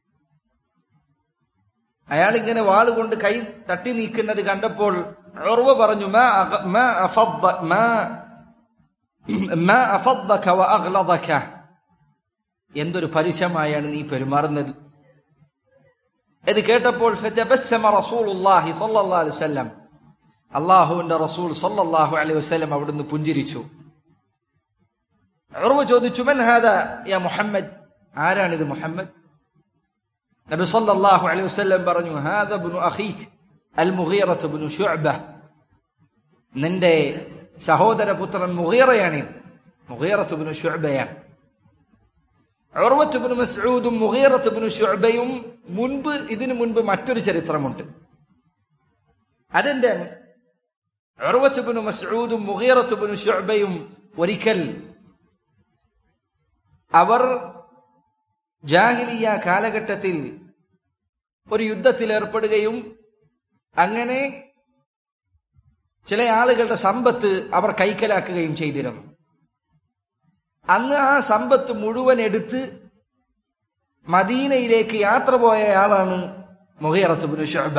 അയാൾ ഇങ്ങനെ വാളുകൊണ്ട് കൈ തട്ടി നീക്കുന്നത് കണ്ടപ്പോൾ ഉർവ പറഞ്ഞു, മാ മാ അഫദ്ദ മാ മാ അഫദ്ദക വഅഗ്ലദക, എന്തൊരു പരുഷമായാണ് നീ പെരുമാറുന്നത്. ഇത് കേട്ടപ്പോൾ ഫതബസ്സമ റസൂലുള്ളാഹി സ്വല്ലല്ലാഹു അലൈഹി വസല്ലം, അല്ലാഹുവിന്റെ റസൂൽ സ്വല്ലല്ലാഹു അലൈഹി വസല്ലം അവിടുന്ന് പുഞ്ചിരിച്ചു. ഉർവ ചോദിച്ചു, മൻ ഹാദാ യാ മുഹമ്മദ്, ആരാണിത് മുഹമ്മദ്? നബി സല്ലല്ലാഹു അലൈഹി വസല്ലം പറഞ്ഞു, ഹാദാ ഇബ്നു അഖീക് അൽ മുഗീറത്ത് ഇബ്നു ശുഅബ, നിന്റെ സഹോദരപുത്രൻ മുഗീറയാണിത്. മുഗീറത്ത് ഇബ്നു ശുഅബയാണ്. ഉർവത്ത് ഇബ്നു മസ്ഊദും മുഗീറത്ത് ഇബ്നു ശുഅബയും മുൻപ് ഇതിനു മുൻപ് മറ്റൊരു ചരിത്രമുണ്ട്. അതെന്താണ്? ഉർവത്ത് ഇബ്നു മസ്ഊദും മുഗീറത്ത് ഇബ്നു ശുഅബയും ഒരിക്കൽ അവർ ജാഹിലിയ കാലഘട്ടത്തിൽ ഒരു യുദ്ധത്തിൽ ഏർപ്പെടുകയും അങ്ങനെ ചില ആളുകളുടെ സമ്പത്ത് അവർ കൈക്കലാക്കുകയും ചെയ്തിരുന്നു. അന്ന് ആ സമ്പത്ത് മുഴുവൻ എടുത്ത് മദീനയിലേക്ക് യാത്ര പോയയാളാണ് മുഗീറത്ത് ഇബ്നു ശുഅബ.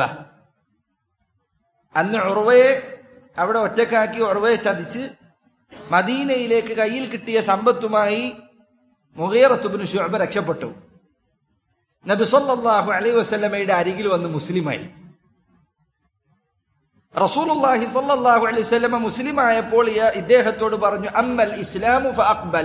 അന്ന് ഉർവയെ അവിടെ ഒറ്റക്കാക്കി ഉർവയെ ചതിച്ച് മദീനയിലേക്ക് കയ്യിൽ കിട്ടിയ സമ്പത്തുമായി മുഗീറത്ത് ഇബ്നു ശുഅബ രക്ഷപ്പെട്ടു. നബി സല്ലല്ലാഹു അലൈഹി വസല്ലമയുടെ അരികിൽ വന്ന് മുസ്ലിമായി. റസൂലുള്ളാഹി സല്ലല്ലാഹു അലൈഹി വസല്ലമ മുസ്ലിമായപ്പോൾ ഇദ്ദേഹത്തോട് പറഞ്ഞു, അമ്മൽ ഇസ്ലാമു ഫഅഖ്ബൽ,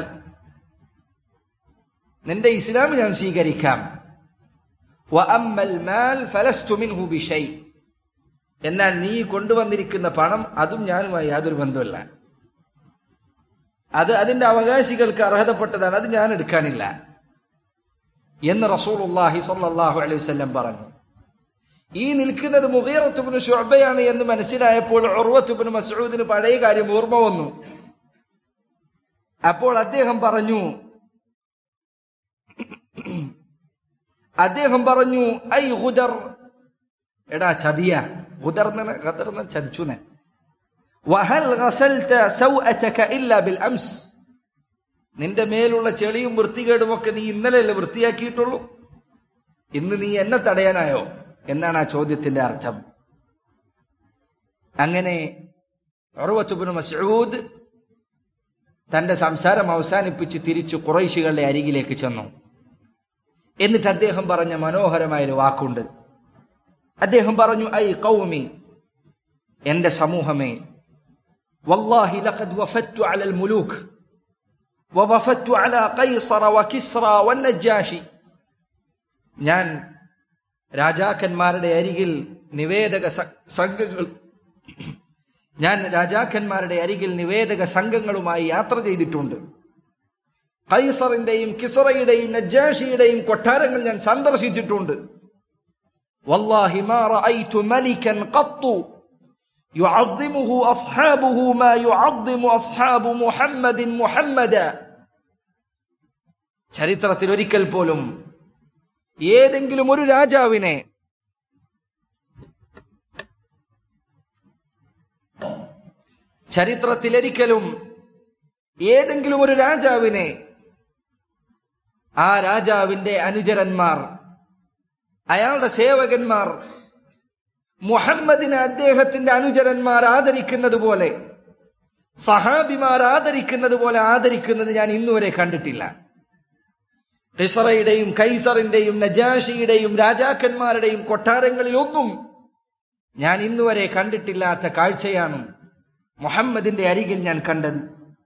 നിന്റെ ഇസ്ലാം ഞാൻ സ്വീകരിക്കാം. വഅമ്മൽ മാൽ ഫലസ്തു മിൻഹു ബിശൈ, എന്നാൽ നീ കൊണ്ടുവന്നിരിക്കുന്ന പണം അതും ഞാനുമായി യാതൊരു ബന്ധമില്ല. അത് അതിന്റെ അവകാശികൾക്ക് അർഹതപ്പെട്ടതാണ്, അത് ഞാൻ എടുക്കാനില്ല എന്ന് റസൂലുള്ളാഹി സ്വല്ലല്ലാഹു അലൈഹി വസല്ലം പറഞ്ഞു. ഈ നിൽക്കുന്നത് മുഗീറത്ത് ഇബ്നു ശുഅബയാണ് എന്ന് മനസ്സിലായപ്പോൾ ഉർവത്ത് ഇബ്നു മസ്ഊദിന് പഴയ കാര്യം ഓർമ്മ വന്നു. അപ്പോൾ അദ്ദേഹം പറഞ്ഞു അദ്ദേഹം പറഞ്ഞു ഐ ഗുദർ, എടാ ചതിയ, ഗുദർ ഗദർ ചതിച്ചുനെ, വഹൽ ഗസൽത സൗഅതക ഇല്ലാ ബിൽ അംസ്, നിന്റെ മേലുള്ള ചെളിയും വൃത്തികേടും ഒക്കെ നീ ഇന്നലെയല്ലേ വൃത്തിയാക്കിയിട്ടുള്ളൂ, ഇന്ന് നീ എന്നെ തടയാനായോ എന്നാണ് ആ ചോദ്യത്തിന്റെ അർത്ഥം. അങ്ങനെ ഉർവത്ത് ഇബ്നു മസ്ഊദ് തന്റെ സംസാരം അവസാനിപ്പിച്ച് തിരിച്ചു ഖുറൈശികളുടെ അരികിലേക്ക് ചെന്നു. എന്നിട്ട് അദ്ദേഹം പറഞ്ഞ മനോഹരമായൊരു വാക്കുണ്ട്. അദ്ദേഹം പറഞ്ഞു, ഐ ഖൗമി, എന്റെ സമൂഹമേ, വല്ലാഹി ലഖദ് വഫദ്തു അലൽ മുലൂക് വവഫദ്തു അലാ ഖൈസറ വകിസ്റ വന്നജാഷി, ഞാൻ രാജാക്കന്മാരുടെ അരികിൽ നിവേദക സംഘങ്ങൾ ഞാൻ രാജാക്കന്മാരുടെ അരികിൽ നിവേദക സംഘങ്ങളുമായി യാത്ര ചെയ്തിട്ടുണ്ട്. കൈസറിന്റെയും കിസ്റയുടെയും നജാഷിയുടെയും കൊട്ടാരങ്ങൾ ഞാൻ സന്ദർശിച്ചിട്ടുണ്ട്. വല്ലാഹി മാ റഅയ്തു മലികൻ ഖത്തു യുഅദ്ദിമുഹു അസ്ഹാബുഹു മാ യുഅദ്ദിമു അസ്ഹാബു മുഹമ്മദിൻ മുഹമ്മദ. ചരിത്രത്തിൽ ഒരിക്കൽ പോലും ഏതെങ്കിലും ഒരു രാജാവിനെ ചരിത്രത്തിലൊരിക്കലും ഏതെങ്കിലും ഒരു രാജാവിനെ ആ രാജാവിന്റെ അനുചരന്മാർ, അയാളുടെ സേവകന്മാർ മുഹമ്മദിനെ അദ്ദേഹത്തിന്റെ അനുചരന്മാർ ആദരിക്കുന്നത് പോലെ, സഹാബിമാർ ആദരിക്കുന്നത് പോലെ ആദരിക്കുന്നത് ഞാൻ ഇന്നുവരെ കണ്ടിട്ടില്ല. കിസ്റയുടെയും കൈസറിന്റെയും നജാഷിയുടെയും രാജാക്കന്മാരുടെയും കൊട്ടാരങ്ങളിലൊന്നും ഞാൻ ഇന്നുവരെ കണ്ടിട്ടില്ലാത്ത കാഴ്ചയാണ് മുഹമ്മദിന്റെ അരികിൽ ഞാൻ കണ്ടത്.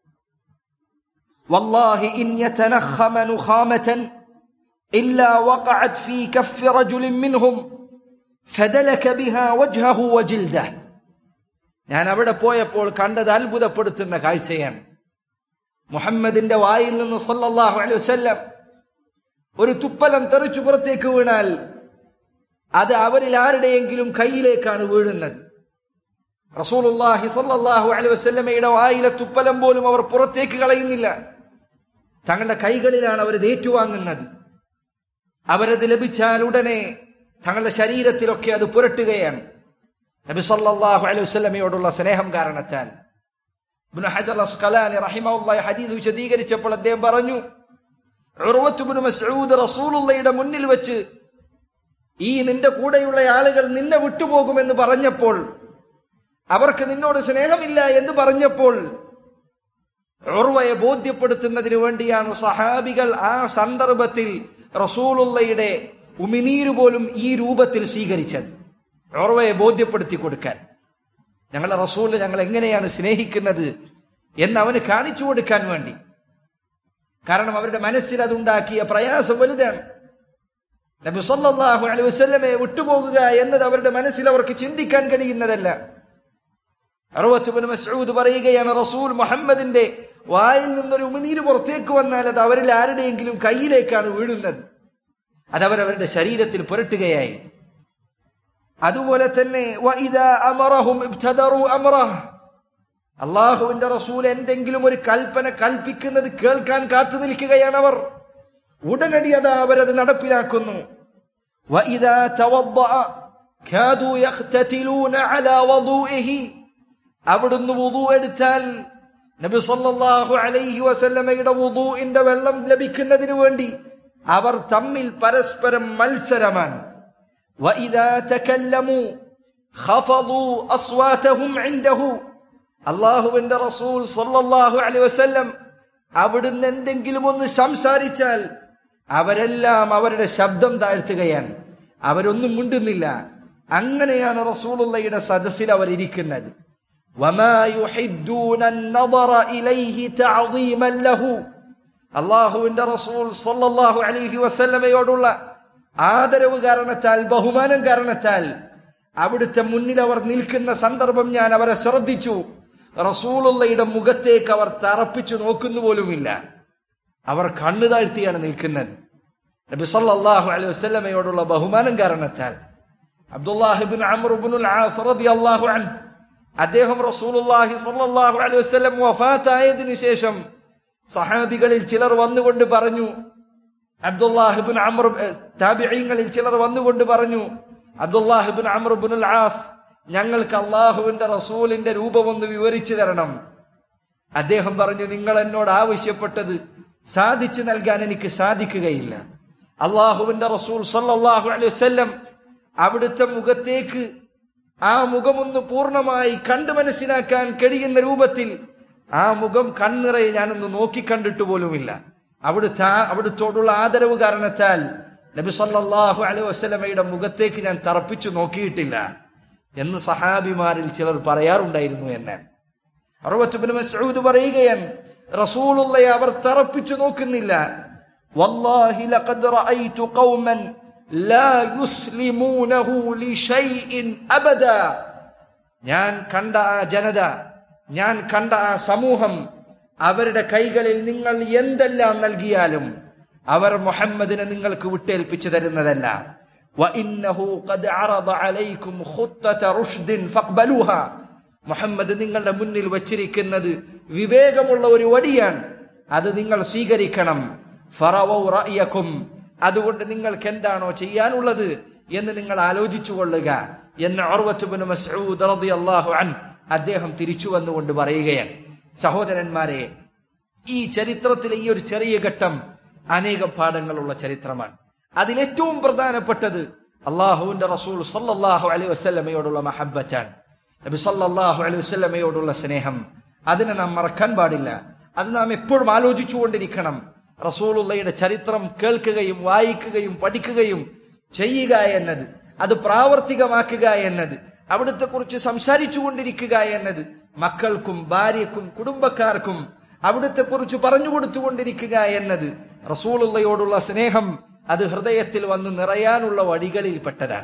വല്ലാഹി ഇൻ യതനഖമ നുഖാമതൻ ഇല്ലാ വഖഅത് ഫീ കഫ്ഫി റജുലിൻ മിൻഹും ഫദലക ബിഹാ വജ്ഹഹു വജിൽദഹു. ഞാൻ അവിടെ പോയപ്പോൾ കണ്ടത് അത്ഭുതപ്പെടുത്തുന്ന കാഴ്ചയാണ്. മുഹമ്മദിന്റെ വായിൽ നിന്ന് സല്ലല്ലാഹു അലൈഹി വസല്ലം ഒരു തുപ്പലം തെറിച്ചു പുറത്തേക്ക് വീണാൽ അത് അവരിൽ ആരുടെയെങ്കിലും കയ്യിലേക്കാണ് വീഴുന്നത്. റസൂലുള്ളാഹി സ്വല്ലല്ലാഹു അലൈഹി വസല്ലമയുടെ വായിലെ തുപ്പലം പോലും അവർ പുറത്തേക്ക് കളയുന്നില്ല. തങ്ങളുടെ കൈകളിലാണ് അവർ ഏറ്റുവാങ്ങുന്നത്. അവരത് ലഭിച്ചാൽ ഉടനെ തങ്ങളുടെ ശരീരത്തിലൊക്കെ അത് പുരട്ടുകയാണ്. നബി സല്ലല്ലാഹു അലൈഹി വസല്ലമയോടുള്ള സ്നേഹം കാരണത്താൽ. ഇബ്നു ഹജർ അസ്ഖലാനി റഹിമഹുല്ലാഹി ഹദീസ് വിശദീകരിച്ചപ്പോൾ അദ്ദേഹം പറഞ്ഞു, ഉർവത്ത് ഇബ്നു മസ്ഊദ് റസൂലുള്ളാഹിയുടെ മുന്നിൽ വെച്ച് ഈ നിന്റെ കൂടെയുള്ള ആളുകൾ നിന്നെ വിട്ടുപോകുമെന്ന് പറഞ്ഞപ്പോൾ, അവർക്ക് നിന്നോട് സ്നേഹമില്ല എന്ന് പറഞ്ഞപ്പോൾ ഉർവയെ ബോധ്യപ്പെടുത്തുന്നതിന് വേണ്ടിയാണ് സഹാബികൾ ആ സന്ദർഭത്തിൽ റസൂലുള്ളാഹിയുടെ ഉമിനീര് പോലും ഈ രൂപത്തിൽ സ്വീകരിച്ചത്. ഉർവയെ ബോധ്യപ്പെടുത്തി കൊടുക്കാൻ, ഞങ്ങളുടെ റസൂൽ ഞങ്ങൾ എങ്ങനെയാണ് സ്നേഹിക്കുന്നത് എന്ന് അവന് കാണിച്ചു കൊടുക്കാൻ വേണ്ടി. കാരണം അവരുടെ മനസ്സിൽ അതുണ്ടാക്കിയ പ്രയാസം വലുതാണ്. നബി സല്ലല്ലാഹു അലൈഹി വസല്ലമയെ വിട്ടുപോകുക എന്നത് അവരുടെ മനസ്സിൽ അവർക്ക് ചിന്തിക്കാൻ കഴിയുന്നതല്ല. ഉർവത്ത് ഇബ്നു മസ്ഊദ് പറയുകയാണ്, റസൂൽ മുഹമ്മദിന്റെ വായിൽ നിന്നൊരു ഉമിനീര് പുറത്തേക്ക് വന്നാൽ അത് അവരിൽ ആരുടെയെങ്കിലും കയ്യിലേക്കാണ് വീഴുന്നത്. അതവരവരുടെ ശരീരത്തിൽ പുരട്ടുകയായി. അതുപോലെ തന്നെ വഇദാ അമറഹും ഇബ്തദറു അംറഹ്, അല്ലാഹുവിന്റെ റസൂൽ എന്തെങ്കിലും ഒരു കൽപ്പന കൽപ്പിക്കുന്നത് കേൾക്കാൻ കാത്തു നിൽക്കുകയാണ് അവർ. ഉടനടി അതാ അവരത് നടപ്പിലാക്കുന്നു. വഇദാ തവദ്ദഅ കാദു യഖ്തതിലൂന അലാ വദൂഇഹി, അവിടുന്ന് വുദൂ എടുത്താൽ നബി സല്ലല്ലാഹു അലൈഹി വസല്ലമയുടെ വുദൂഇന്റെ വെള്ളം ലഭിക്കുന്നതിന് വേണ്ടി അവർ തമ്മിൽ പരസ്പരം മത്സരമാണ്. വഇദാ തകല്ലമു ഖഫദു അസ്വാതഹും ഇൻദഹു, അല്ലാഹുവിന്റെ റസൂൽ സല്ലല്ലാഹു അലൈഹി വസല്ലം അവിടുന്ന് എന്തെങ്കിലും ഒന്ന് സംസാരിച്ചാൽ അവരെല്ലാം അവരുടെ ശബ്ദം താഴ്ത്തുകയാണ്, അവരൊന്നും മിണ്ടുന്നില്ല. അങ്ങനെയാണ് റസൂലുള്ളാഹിയുടെ സദസ്സിൽ അവർ ഇരിക്കുന്നത്. വമാ യുഹിദ്ദൂന അൻ-നദറ ഇലൈഹി തഅദീമൻ ലഹു, അല്ലാഹുവിന്റെ റസൂൽ സല്ലല്ലാഹു അലൈഹി വസല്ലമയോടുള്ള ആദരവ് കാരണത്താൽ, ബഹുമാനം കാരണത്താൽ അവിടുത്തെ മുന്നിൽ അവർ നിൽക്കുന്ന സന്ദർഭം ഞാൻ അവരെ ശ്രദ്ധിച്ചു. റസൂലുള്ളാഹിയുടെ മുഖത്തേക്ക് അവർ തറപ്പിച്ചു നോക്കുന്നു പോലുമില്ല. അവർ കണ്ണു താഴ്ത്തിയാണ് നിൽക്കുന്നത്. നബി സല്ലല്ലാഹു അലൈഹി വസല്ലമയോടുള്ള ബഹുമാനം കാരണത്താൽ. അബ്ദുല്ലാഹി ഇബ്നു അംർ ഇബ്നുൽ ആസ് റളിയല്ലാഹു അൻഹു, അദ്ദേഹം റസൂലുള്ളാഹി സല്ലല്ലാഹു അലൈഹി വസല്ലം വഫാത്തായതിനു ശേഷം സഹാബികളിൽ ചിലർ വന്നുകൊണ്ട് പറഞ്ഞു, അബ്ദുല്ലാഹി ഇബ്നു അംർ, താബിഈങ്ങളിൽ ചിലർ വന്നുകൊണ്ട് പറഞ്ഞു, അബ്ദുല്ലാഹി ഇബ്നു അംർ ഇബ്നുൽ ആസ്, ഞങ്ങൾക്ക് അള്ളാഹുവിന്റെ റസൂലിന്റെ രൂപമൊന്ന് വിവരിച്ചു തരണം. അദ്ദേഹം പറഞ്ഞു, നിങ്ങൾ എന്നോട് ആവശ്യപ്പെട്ടത് സാധിച്ചു നൽകാൻ എനിക്ക് സാധിക്കുകയില്ല. അള്ളാഹുവിന്റെ റസൂൽ സല്ലല്ലാഹു അലൈഹി വസല്ലം അവിടുത്തെ മുഖത്തേക്ക് ആ മുഖമൊന്ന് പൂർണ്ണമായി കണ്ടു മനസ്സിലാക്കാൻ കഴിയുന്ന രൂപത്തിൽ ആ മുഖം കണ്ണിറയെ ഞാനൊന്ന് നോക്കിക്കണ്ടിട്ട് പോലുമില്ല. അവിടുത്തെ അവിടുത്തോടുള്ള ആദരവ് കാരണത്താൽ നബി സല്ലല്ലാഹു അലൈഹി വസല്ലമയുടെ മുഖത്തേക്ക് ഞാൻ തറപ്പിച്ചു നോക്കിയിട്ടില്ല എന്ന് സഹാബിമാരിൽ ചിലർ പറയാറുണ്ടായിരുന്നു എന്ന്. ഉർവത്ത് ഇബ്നു മസ്ഊദ് പറയുകയാണ്, റസൂലുള്ളാഹിയെ അവർ തറപ്പിച്ചു നോക്കുന്നില്ല. വല്ലാഹി ലഖദ് റഅയ്തു ഖൗമൻ ലാ യുസ്ലിമൂനഹു ലിശൈഇൻ അബദ. ഞാൻ കണ്ട ആ ജനത, ഞാൻ കണ്ട ആ സമൂഹം, അവരുടെ കൈകളിൽ നിങ്ങൾ എന്തെല്ലാം നൽകിയാലും അവർ മുഹമ്മദിനെ നിങ്ങൾക്ക് വിട്ടേൽപ്പിച്ചു തരുന്നതല്ല. വഇന്നഹു ഖദ് അറദ അലൈക്കും ഖുത്തത റുഷ്ദിൻ ഫഖ്ബലൂഹാ. മുഹമ്മദ് നിങ്ങളുടെ മുന്നിൽ വച്ചിരിക്കുന്നത് വിവേകമുള്ള ഒരു വടിയാണ്, അത് നിങ്ങൾ സ്വീകരിക്കണം. ഫറവൗ റഅയകും. അതുകൊണ്ട് നിങ്ങൾക്ക് എന്താണോ ചെയ്യാനുള്ളത് എന്ന് നിങ്ങൾ ആലോചിച്ചു കൊള്ളുക എന്ന് ഉർവത്ത് ഇബ്നു മസ്ഊദ് റളിയല്ലാഹു അൻഹു അദ്ദേഹം തിരിച്ചു വന്നുകൊണ്ട് പറയുകയാണ്. സഹോദരന്മാരെ, ഈ ചരിത്രത്തിലെ ഈ ഒരു ചെറിയ ഘട്ടം അനേകം പാഠങ്ങളുള്ള ചരിത്രമാണ്. അതിലേറ്റവും പ്രധാനപ്പെട്ടത് അള്ളാഹുവിന്റെ റസൂൽ സല്ലല്ലാഹു അലൈഹി വസല്ലമയോടുള്ള മഹബ്ബത്താണ്. നബി സല്ലല്ലാഹു അലൈഹി വസല്ലമയോടുള്ള സ്നേഹം, അതിനെ നാം മറക്കാൻ പാടില്ല. അത് നാം എപ്പോഴും ആലോചിച്ചു കൊണ്ടിരിക്കണം. റസൂലുള്ളയുടെ ചരിത്രം കേൾക്കുകയും വായിക്കുകയും പഠിക്കുകയും ചെയ്യുക എന്നത്, അത് പ്രാവർത്തികമാക്കുക എന്നത്, അവിടുത്തെ കുറിച്ച് സംസാരിച്ചു കൊണ്ടിരിക്കുക എന്നത് മക്കൾക്കും ഭാര്യക്കും കുടുംബക്കാർക്കും അവിടുത്തെ കുറിച്ച് പറഞ്ഞു കൊടുത്തുകൊണ്ടിരിക്കുക എന്നത്, റസൂലുള്ളയോടുള്ള സ്നേഹം അത് ഹൃദയത്തിൽ വന്ന് നിറയാനുള്ള വഴികളിൽപ്പെട്ടതാണ്.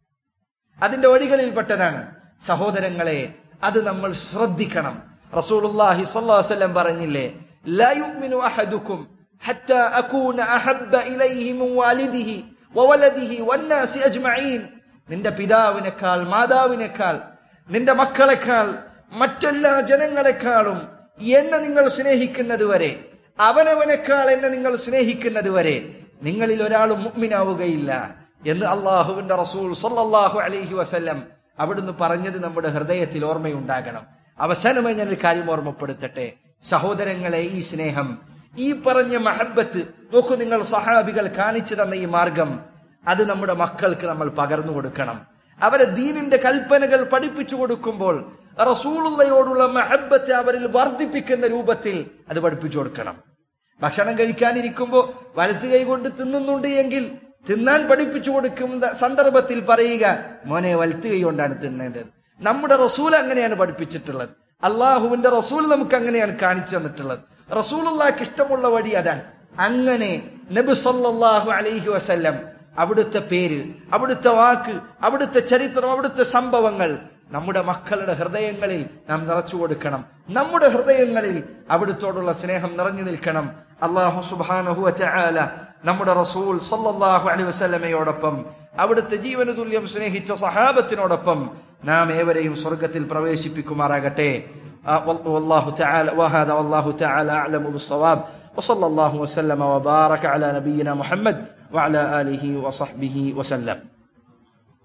അതിന്റെ വഴികളിൽപ്പെട്ടതാണ്. സഹോദരങ്ങളെ, അത് നമ്മൾ ശ്രദ്ധിക്കണം. റസൂലുള്ളാഹി സ്വല്ലല്ലാഹു അലൈഹി വസല്ലം പറഞ്ഞില്ലേ, ലാ യുഅ്മിനു അഹദുക്കും ഹത്താ അകൂന അഹബ്ബ ഇലൈഹി മിൻ വാലിദിഹി വവലദിഹി വന്നാസി അജ്മഈൻ. നിന്റെ പിതാവിനേക്കാൾ, മാതാവിനേക്കാൾ, നിന്റെ മക്കളെക്കാൾ, മറ്റെല്ലാ ജനങ്ങളെക്കാളും എന്നെ നിങ്ങൾ സ്നേഹിക്കുന്നത് വരെ, അവനവനേക്കാൾ എന്നെ നിങ്ങൾ സ്നേഹിക്കുന്നത് വരെ നിങ്ങളിൽ ഒരാളും മുഅ്മിനാവുകയില്ല എന്ന് അള്ളാഹുവിന്റെ റസൂൽ സല്ലല്ലാഹു അലൈഹി വസല്ലം അവിടുന്ന് പറഞ്ഞത് നമ്മുടെ ഹൃദയത്തിൽ ഓർമ്മയുണ്ടാകണം. അവസാനമായി ഞാനൊരു കാര്യം ഓർമ്മപ്പെടുത്തട്ടെ. സഹോദരങ്ങളെ, ഈ സ്നേഹം, ഈ പറഞ്ഞ മഹബ്ബത്ത് നോക്കൂ, നിങ്ങൾ സഹാബികൾ കാണിച്ചു തന്ന ഈ മാർഗം, അത് നമ്മുടെ മക്കൾക്ക് നമ്മൾ പകർന്നു കൊടുക്കണം. അവരെ ദീനിന്റെ കൽപ്പനകൾ പഠിപ്പിച്ചു കൊടുക്കുമ്പോൾ റസൂലുള്ളയോടുള്ള മഹബ്ബത്ത് അവരിൽ വർദ്ധിപ്പിക്കുന്ന രൂപത്തിൽ അത് പഠിപ്പിച്ചു കൊടുക്കണം. ഭക്ഷണം കഴിക്കാനിരിക്കുമ്പോ വലത്ത് കൈ കൊണ്ട് തിന്നുന്നുണ്ട് എങ്കിൽ തിന്നാൻ പഠിപ്പിച്ചു കൊടുക്കുന്ന സന്ദർഭത്തിൽ പറയുക, മോനെ വലത്ത് കൈ കൊണ്ടാണ് തിന്നേണ്ടത്. നമ്മുടെ റസൂൽ അങ്ങനെയാണ് പഠിപ്പിച്ചിട്ടുള്ളത്. അള്ളാഹുവിന്റെ റസൂൽ നമുക്ക് അങ്ങനെയാണ് കാണിച്ചു തന്നിട്ടുള്ളത്. റസൂലുള്ളാഹിക്ക് ഇഷ്ടമുള്ള വഴി അതാണ്. അങ്ങനെ നബി സല്ലല്ലാഹു അലൈഹി വസല്ലം അവിടുത്തെ പേര്, അവിടുത്തെ വാക്ക്, അവിടുത്തെ ചരിത്രം, അവിടുത്തെ സംഭവങ്ങൾ നമ്മുടെ മക്കളുടെ ഹൃദയങ്ങളിൽ നാം നിറച്ചു കൊടുക്കണം. നമ്മുടെ ഹൃദയങ്ങളിൽ അവിടുത്തോടുള്ള സ്നേഹം നിറഞ്ഞു നിൽക്കണം. അല്ലാഹു സുബ്ഹാനഹു വ തആല നമ്മുടെ റസൂൽ സല്ലല്ലാഹു അലൈഹി വസല്ലമയോടൊപ്പം അവിടുത്തെ ജീവന തുല്യം സ്നേഹിച്ച സഹാബത്തിനോടൊപ്പം നാം ഏവരെയും സ്വർഗ്ഗത്തിൽ പ്രവേശിപ്പിക്കുമാറാകട്ടെ. വല്ലാഹു തആല വഹദാ വല്ലാഹു തആല അഅലമു ബിസ്സവാബ് വസല്ലല്ലാഹു വസല്ലമ വബാറക അലാ നബിയിനാ മുഹമ്മദ് വഅലാ ആലിഹി വസഹ്ബിഹി വസല്ലം.